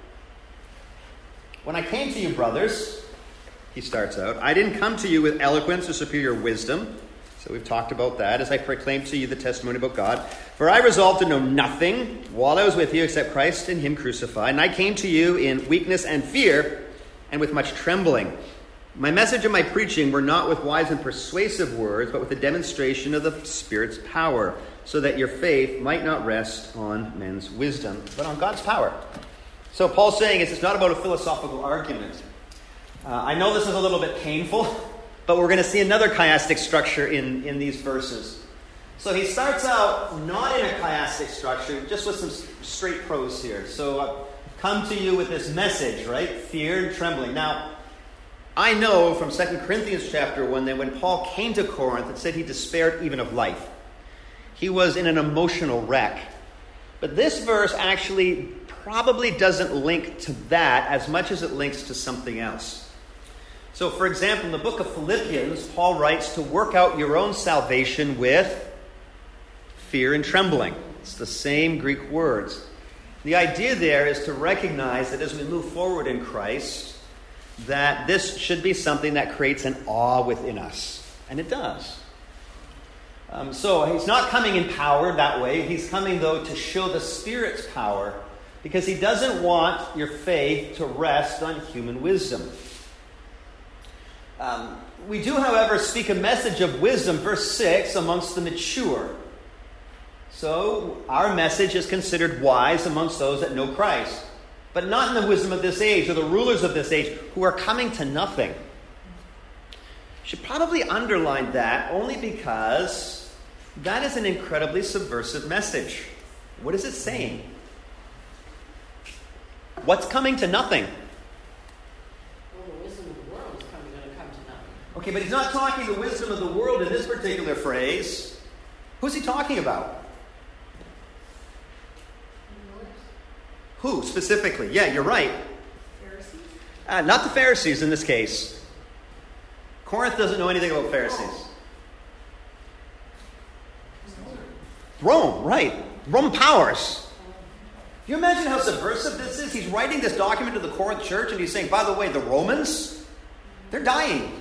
When I came to you, brothers, he starts out, I didn't come to you with eloquence or superior wisdom. So we've talked about that as I proclaimed to you the testimony about God. For I resolved to know nothing while I was with you except Christ and him crucified. And I came to you in weakness and fear and with much trembling. My message and my preaching were not with wise and persuasive words, but with a demonstration of the Spirit's power, so that your faith might not rest on men's wisdom, but on God's power. So Paul's saying it's not about a philosophical argument. Uh, I know this is a little bit painful, but we're going to see another chiastic structure in, in these verses. So he starts out not in a chiastic structure, just with some straight prose here. So I've come to you with this message, right? Fear and trembling. Now, I know from Second Corinthians chapter one that when Paul came to Corinth, it said he despaired even of life. He was in an emotional wreck. But this verse actually probably doesn't link to that as much as it links to something else. So, for example, in the book of Philippians, Paul writes to work out your own salvation with fear and trembling. It's the same Greek words. The idea there is to recognize that as we move forward in Christ, that this should be something that creates an awe within us. And it does. Um, so he's not coming in power that way. He's coming, though, to show the Spirit's power, because he doesn't want your faith to rest on human wisdom. Um, we do, however, speak a message of wisdom, verse six, amongst the mature. So our message is considered wise amongst those that know Christ, but not in the wisdom of this age or the rulers of this age who are coming to nothing. Should probably underline that only because that is an incredibly subversive message. What is it saying? What's coming to nothing? Well, the wisdom of the world is probably going to come to nothing. Okay, but he's not talking the wisdom of the world in this particular phrase. Who's he talking about? Who specifically? Yeah, you're right. Pharisees? Uh, not the Pharisees in this case. Corinth doesn't know anything about Pharisees. Rome, right. Roman powers. Can you imagine how subversive this is? He's writing this document to the Corinth church and he's saying, by the way, the Romans, they're dying.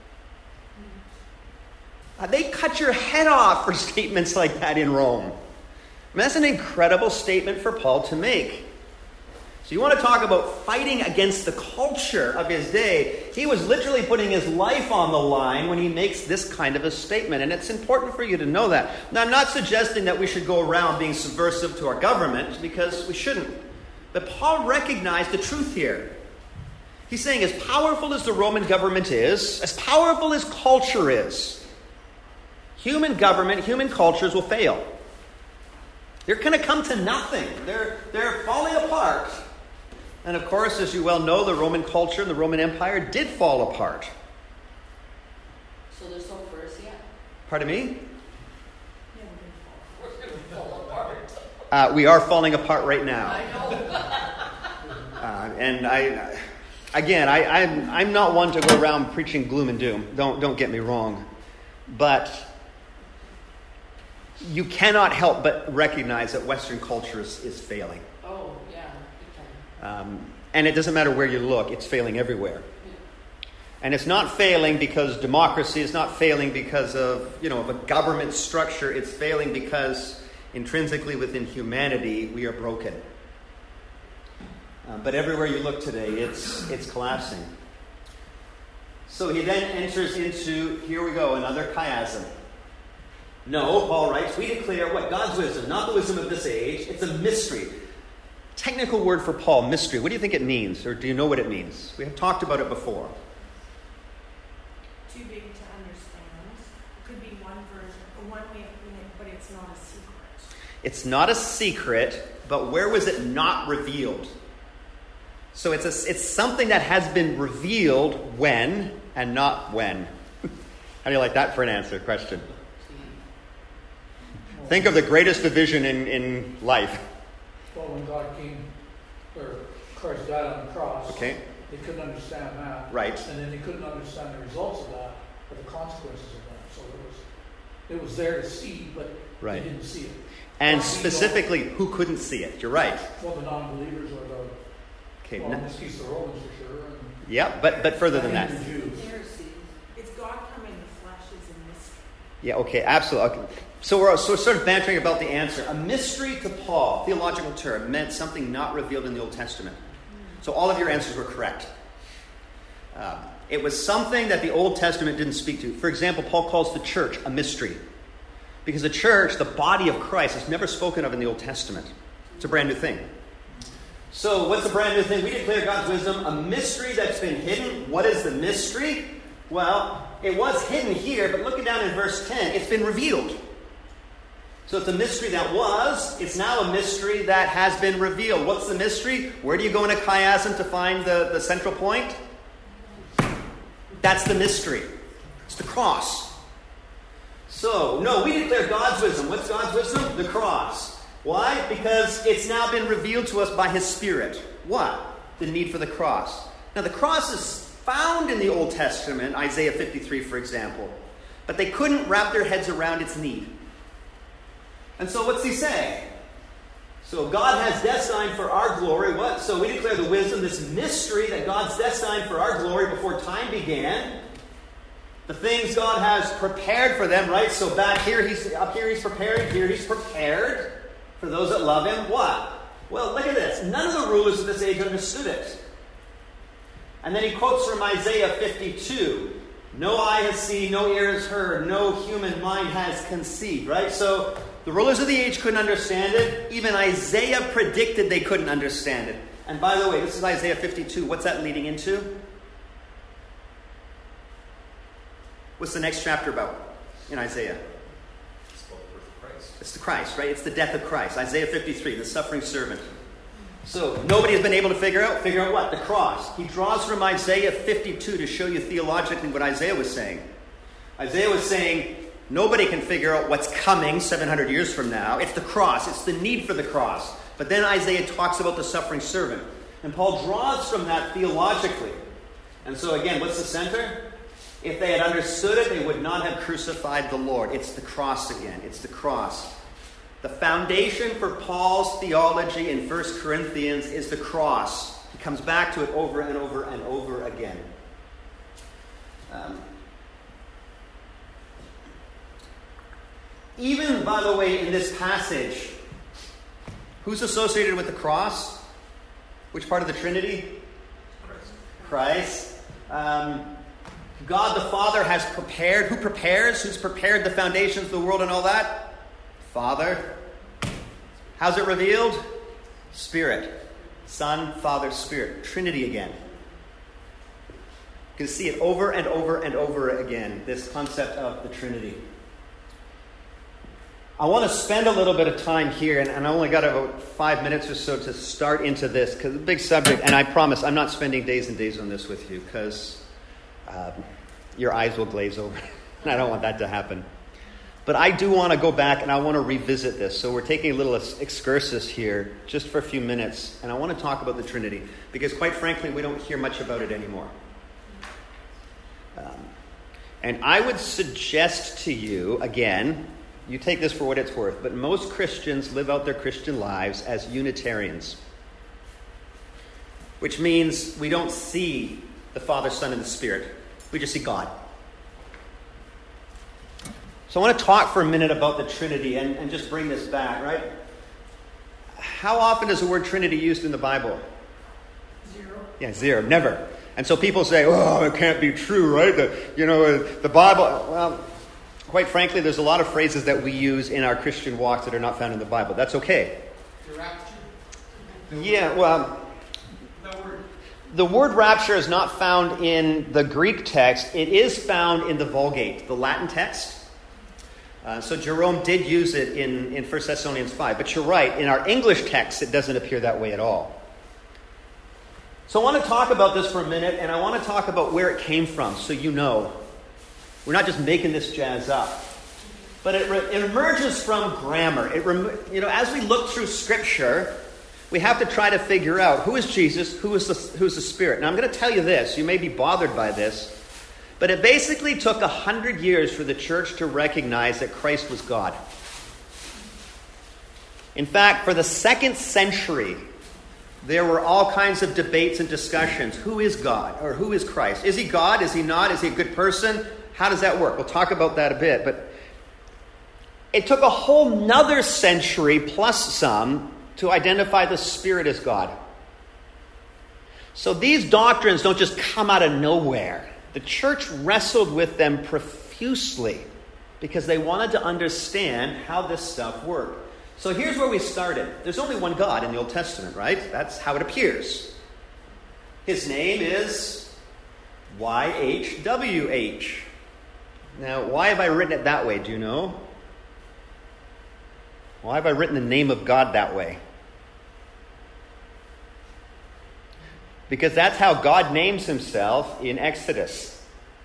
Uh, they cut your head off for statements like that in Rome. I mean, that's an incredible statement for Paul to make. So you want to talk about fighting against the culture of his day. He was literally putting his life on the line when he makes this kind of a statement. And it's important for you to know that. Now, I'm not suggesting that we should go around being subversive to our government, because we shouldn't. But Paul recognized the truth here. He's saying as powerful as the Roman government is, as powerful as culture is, human government, human cultures will fail. They're going to come to nothing. They're, they're falling apart. And of course, as you well know, the Roman culture and the Roman Empire did fall apart. So there's hope for us yet. Pardon me? Yeah, We're going to fall apart. Uh, we are falling apart right now. I know. Uh, and I, again, I, I'm, I'm not one to go around preaching gloom and doom. Don't, don't get me wrong. But you cannot help but recognize that Western culture is, is failing. Oh, yeah. Um, and it doesn't matter where you look, it's failing everywhere. Yeah. And it's not failing because democracy, it's not failing because of, you know, of a government structure, it's failing because intrinsically within humanity we are broken. Uh, but everywhere you look today, it's it's collapsing. So he then enters into, here we go, another chiasm. No, Paul writes, we declare what? God's wisdom, not the wisdom of this age. It's a mystery. Technical word for Paul, mystery. What do you think it means? Or do you know what it means? We have talked about it before. too big to understand. It could be one version, or one way of putting it, but it's not a secret. It's not a secret, but where was it not revealed? So it's a, it's something that has been revealed when and not when. How do you like that for an answer question? Think of the greatest division in, in life. Well, when God came, or Christ died on the cross, Okay. they couldn't understand that. Right. And then they couldn't understand the results of that, or the consequences of that. So it was, it was there to see, but Right. they didn't see it. And Well, specifically, who couldn't see it? You're right. Well, the non-believers or the, Okay. well, in n- this case, the Romans for sure. And Yeah, but but further than that. and the Jews. Pharisees. It's God coming in the flesh is a mystery. Yeah, okay, absolutely. Okay. So we're so we're sort of bantering about the answer. A mystery to Paul, theological term, meant something not revealed in the Old Testament. So all of your answers were correct. Um, it was something that the Old Testament didn't speak to. For example, Paul calls the church a mystery. Because the church, the body of Christ, is never spoken of in the Old Testament. It's a brand new thing. So what's a brand new thing? We declare God's wisdom a mystery that's been hidden. What is the mystery? Well, it was hidden here, but look down in verse ten. It's been revealed. So it's a mystery that was. It's now a mystery that has been revealed. What's the mystery? Where do you go in a chiasm to find the, the central point? That's the mystery. It's the cross. So, no, we declare God's wisdom. What's God's wisdom? The cross. Why? Because it's now been revealed to us by His Spirit. What? The need for the cross. Now, the cross is found in the Old Testament, Isaiah fifty-three, for example. But they couldn't wrap their heads around its need. And so what's he saying? So God has destined for our glory. What? So we declare the wisdom, this mystery that God's destined for our glory before time began. The things God has prepared for them, right? So back here, he's up here he's prepared, here he's prepared for those that love him. What? Well, look at this. None of the rulers of this age understood it. And then he quotes from Isaiah fifty-two. No eye has seen, no ear has heard, no human mind has conceived, right? So the rulers of the age couldn't understand it. Even Isaiah predicted they couldn't understand it. And by the way, this is Isaiah fifty-two. What's that leading into? What's the next chapter about in Isaiah? It's about the birth of Christ. It's the Christ, right? It's the death of Christ. Isaiah fifty-three, the suffering servant. So nobody has been able to figure out. Figure out what? The cross. He draws from Isaiah fifty-two to show you theologically what Isaiah was saying. Isaiah was saying nobody can figure out what's coming seven hundred years from now. It's the cross. It's the need for the cross. But then Isaiah talks about the suffering servant. And Paul draws from that theologically. And so again, what's the center? If they had understood it, they would not have crucified the Lord. It's the cross again. It's the cross. The foundation for Paul's theology in First Corinthians is the cross. He comes back to it over and over and over again. Um, even, by the way, in this passage, who's associated with the cross? Which part of the Trinity? Christ. Christ. Um, God the Father has prepared. Who prepares? Who's prepared the foundations of the world and all that? Father. How's it revealed? Spirit. Son, Father, Spirit. Trinity again. You can see it over and over and over again, this concept of the Trinity. I want to spend a little bit of time here, and, and I only got about five minutes or so to start into this, because it's a big subject, and I promise I'm not spending days and days on this with you, because um, your eyes will glaze over, and I don't want that to happen. But I do want to go back, and I want to revisit this. So we're taking a little excursus here, just for a few minutes, and I want to talk about the Trinity, because quite frankly, we don't hear much about it anymore. Um, and I would suggest to you, again, you take this for what it's worth, but most Christians live out their Christian lives as Unitarians, which means we don't see the Father, Son, and the Spirit. We just see God. So I want to talk for a minute about the Trinity and, and just bring this back, right? How often is the word Trinity used in the Bible? Zero. Yeah, zero. Never. And so people say, oh, it can't be true, right? The, you know, the Bible... Well, quite frankly, there's a lot of phrases that we use in our Christian walks that are not found in the Bible. That's okay. The rapture. Yeah, well... That word. The word rapture is not found in the Greek text. It is found in the Vulgate, the Latin text. Uh, so Jerome did use it in, in First Thessalonians five. But you're right, in our English text, it doesn't appear that way at all. So I want to talk about this for a minute, and I want to talk about where it came from, so you know. We're not just making this jazz up. But it, re- it emerges from grammar. It rem- you know, as we look through Scripture, we have to try to figure out who is Jesus, who is the, who is the Spirit. Now, I'm going to tell you this. You may be bothered by this. But it basically took a hundred years for the church to recognize that Christ was God. In fact, for the second century, there were all kinds of debates and discussions. Who is God? Or who is Christ? Is he God? Is he not? Is he a good person? How does that work? We'll talk about that a bit. But it took a whole nother century, plus some, to identify the Spirit as God. So these doctrines don't just come out of nowhere. The church wrestled with them profusely because they wanted to understand how this stuff worked. So here's where we started. There's only one God in the Old Testament, right? That's how it appears. His name is Y H W H. Now, why have I written it that way? Do you know? Why have I written the name of God that way? Because that's how God names himself in Exodus.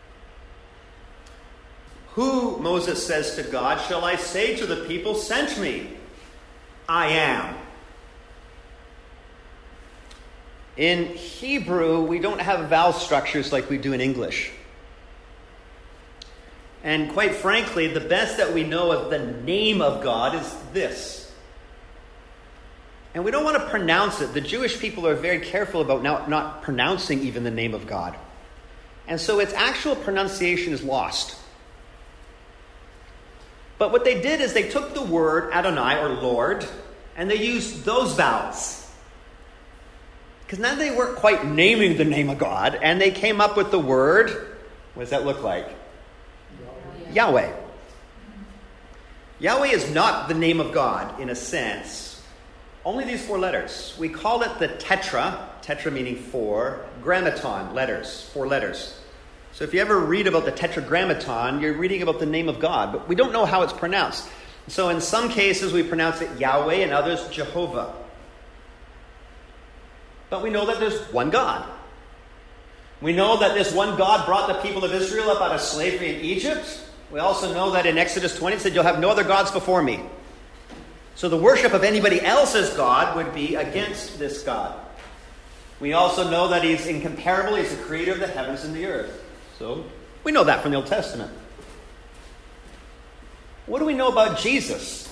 Who, Moses says to God, shall I say to the people, sent me? I am. In Hebrew, we don't have vowel structures like we do in English. And quite frankly, the best that we know of the name of God is this. And we don't want to pronounce it. The Jewish people are very careful about now not pronouncing even the name of God. And so its actual pronunciation is lost. But what they did is they took the word Adonai, or Lord, and they used those vowels. Because now they weren't quite naming the name of God, and they came up with the word, what does that look like? Yeah. Yahweh. Yahweh is not the name of God, in a sense. Only these four letters. We call it the tetra, tetra meaning four, grammaton, letters, four letters. So if you ever read about the tetragrammaton, you're reading about the name of God, but we don't know how it's pronounced. So in some cases we pronounce it Yahweh, and others Jehovah. But we know that there's one God. We know that this one God brought the people of Israel up out of slavery in Egypt. We also know that in Exodus twenty it said, you'll have no other gods before me. So the worship of anybody else's God would be against this God. We also know that he's incomparable. He's the creator of the heavens and the earth. So we know that from the Old Testament. What do we know about Jesus?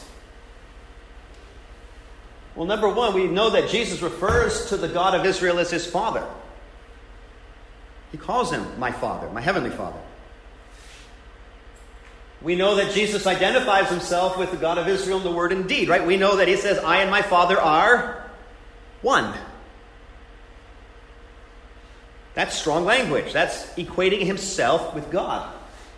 Well, number one, we know that Jesus refers to the God of Israel as his Father. He calls him my Father, my Heavenly Father. We know that Jesus identifies himself with the God of Israel in the word indeed, right? We know that he says, I and my Father are one. That's strong language. That's equating himself with God.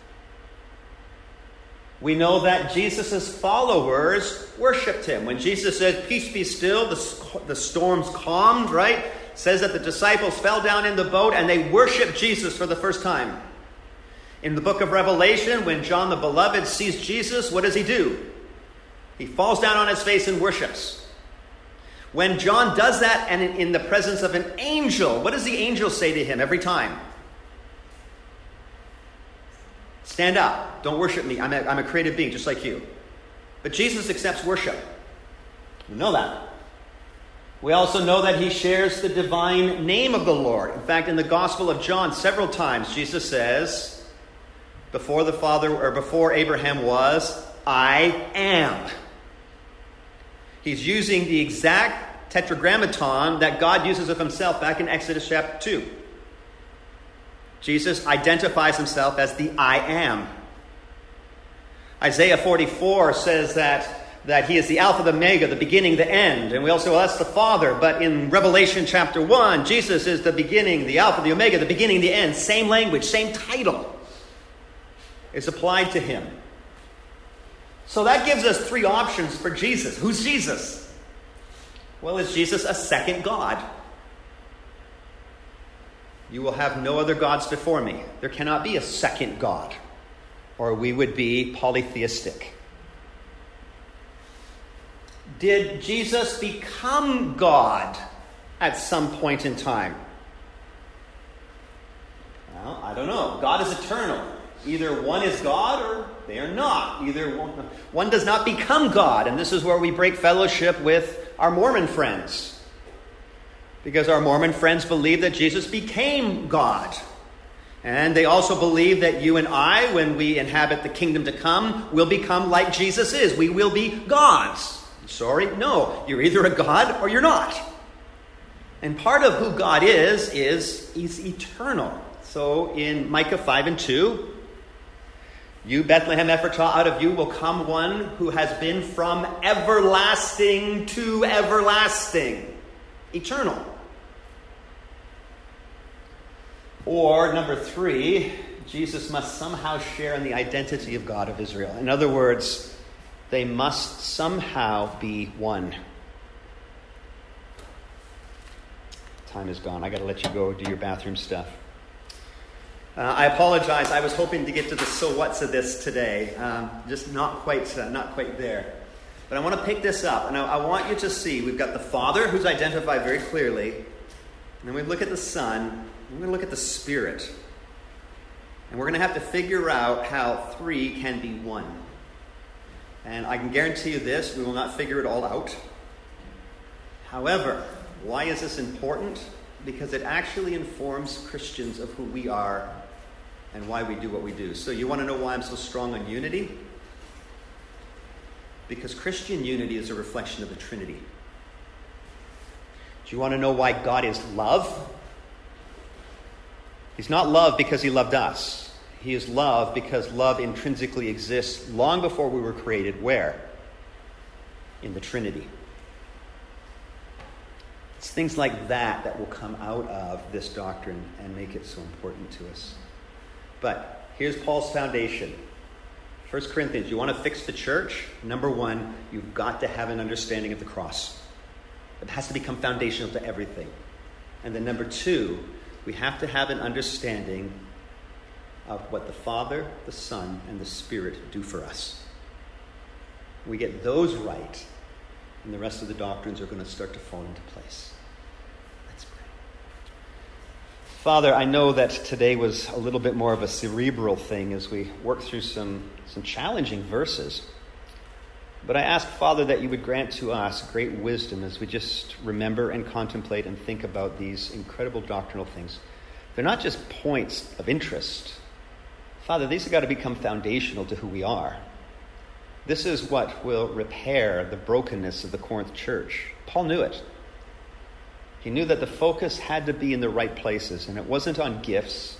We know that Jesus' followers worshipped him. When Jesus said, peace be still, the, the storms calmed, right? It says that the disciples fell down in the boat and they worshipped Jesus for the first time. In the book of Revelation, when John the Beloved sees Jesus, what does he do? He falls down on his face and worships. When John does that and in the presence of an angel, what does the angel say to him every time? Stand up. Don't worship me. I'm a, I'm a created being just like you. But Jesus accepts worship. We know that. We also know that he shares the divine name of the Lord. In fact, in the Gospel of John, several times Jesus says, before the Father or before Abraham was, I am. He's using the exact tetragrammaton that God uses of himself back in Exodus chapter two. Jesus identifies himself as the I am. Isaiah forty-four says that, that he is the Alpha, the Omega, the beginning, the end. And we also say, well, that's the Father. But in Revelation chapter one, Jesus is the beginning, the Alpha, the Omega, the beginning, the end. Same language, same title is applied to him. So that gives us three options for Jesus. Who's Jesus? Well, is Jesus a second God? You will have no other gods before me. There cannot be a second God, or we would be polytheistic. Did Jesus become God at some point in time? Well, I don't know. God is eternal. Either one is God or they are not. Either one, one does not become God. And this is where we break fellowship with our Mormon friends. Because our Mormon friends believe that Jesus became God. And they also believe that you and I, when we inhabit the kingdom to come, will become like Jesus is. We will be gods. Sorry, no. You're either a God or you're not. And part of who God is, is he's eternal. So in Micah five and two, you, Bethlehem Ephratah, out of you will come one who has been from everlasting to everlasting. Eternal. Or, number three, Jesus must somehow share in the identity of God of Israel. In other words, they must somehow be one. Time is gone. I got to let you go do your bathroom stuff. Uh, I apologize. I was hoping to get to the so what's of this today. Um, just not quite, uh, not quite there. But I want to pick this up, and I, I want you to see we've got the Father, who's identified very clearly, and then we look at the Son, and we're going to look at the Spirit, and we're going to have to figure out how three can be one. And I can guarantee you this: we will not figure it all out. However, why is this important? Because it actually informs Christians of who we are and why we do what we do. So you want to know why I'm so strong on unity? Because Christian unity is a reflection of the Trinity. Do you want to know why God is love? He's not love because he loved us. He is love because love intrinsically exists long before we were created. Where? In the Trinity. It's things like that that will come out of this doctrine and make it so important to us. But here's Paul's foundation. First Corinthians, you want to fix the church? Number one, you've got to have an understanding of the cross. It has to become foundational to everything. And then number two, we have to have an understanding of what the Father, the Son, and the Spirit do for us. We get those right, and the rest of the doctrines are going to start to fall into place. Let's pray. Father, I know that today was a little bit more of a cerebral thing as we work through some, some challenging verses. But I ask, Father, that you would grant to us great wisdom as we just remember and contemplate and think about these incredible doctrinal things. They're not just points of interest. Father, these have got to become foundational to who we are. This is what will repair the brokenness of the Corinth church. Paul knew it. He knew that the focus had to be in the right places, and it wasn't on gifts.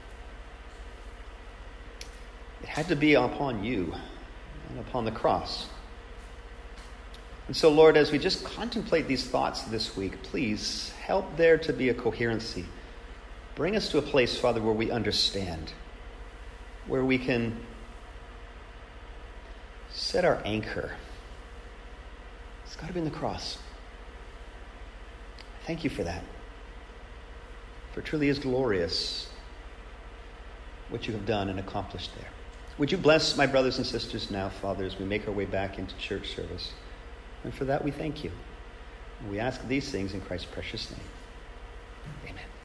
It had to be upon you and upon the cross. And so, Lord, as we just contemplate these thoughts this week, please help there to be a coherency. Bring us to a place, Father, where we understand, where we can set our anchor. It's got to be in the cross. Thank you for that. For it truly is glorious what you have done and accomplished there. Would you bless my brothers and sisters now, Father, as we make our way back into church service? And for that we thank you. And we ask these things in Christ's precious name. Amen.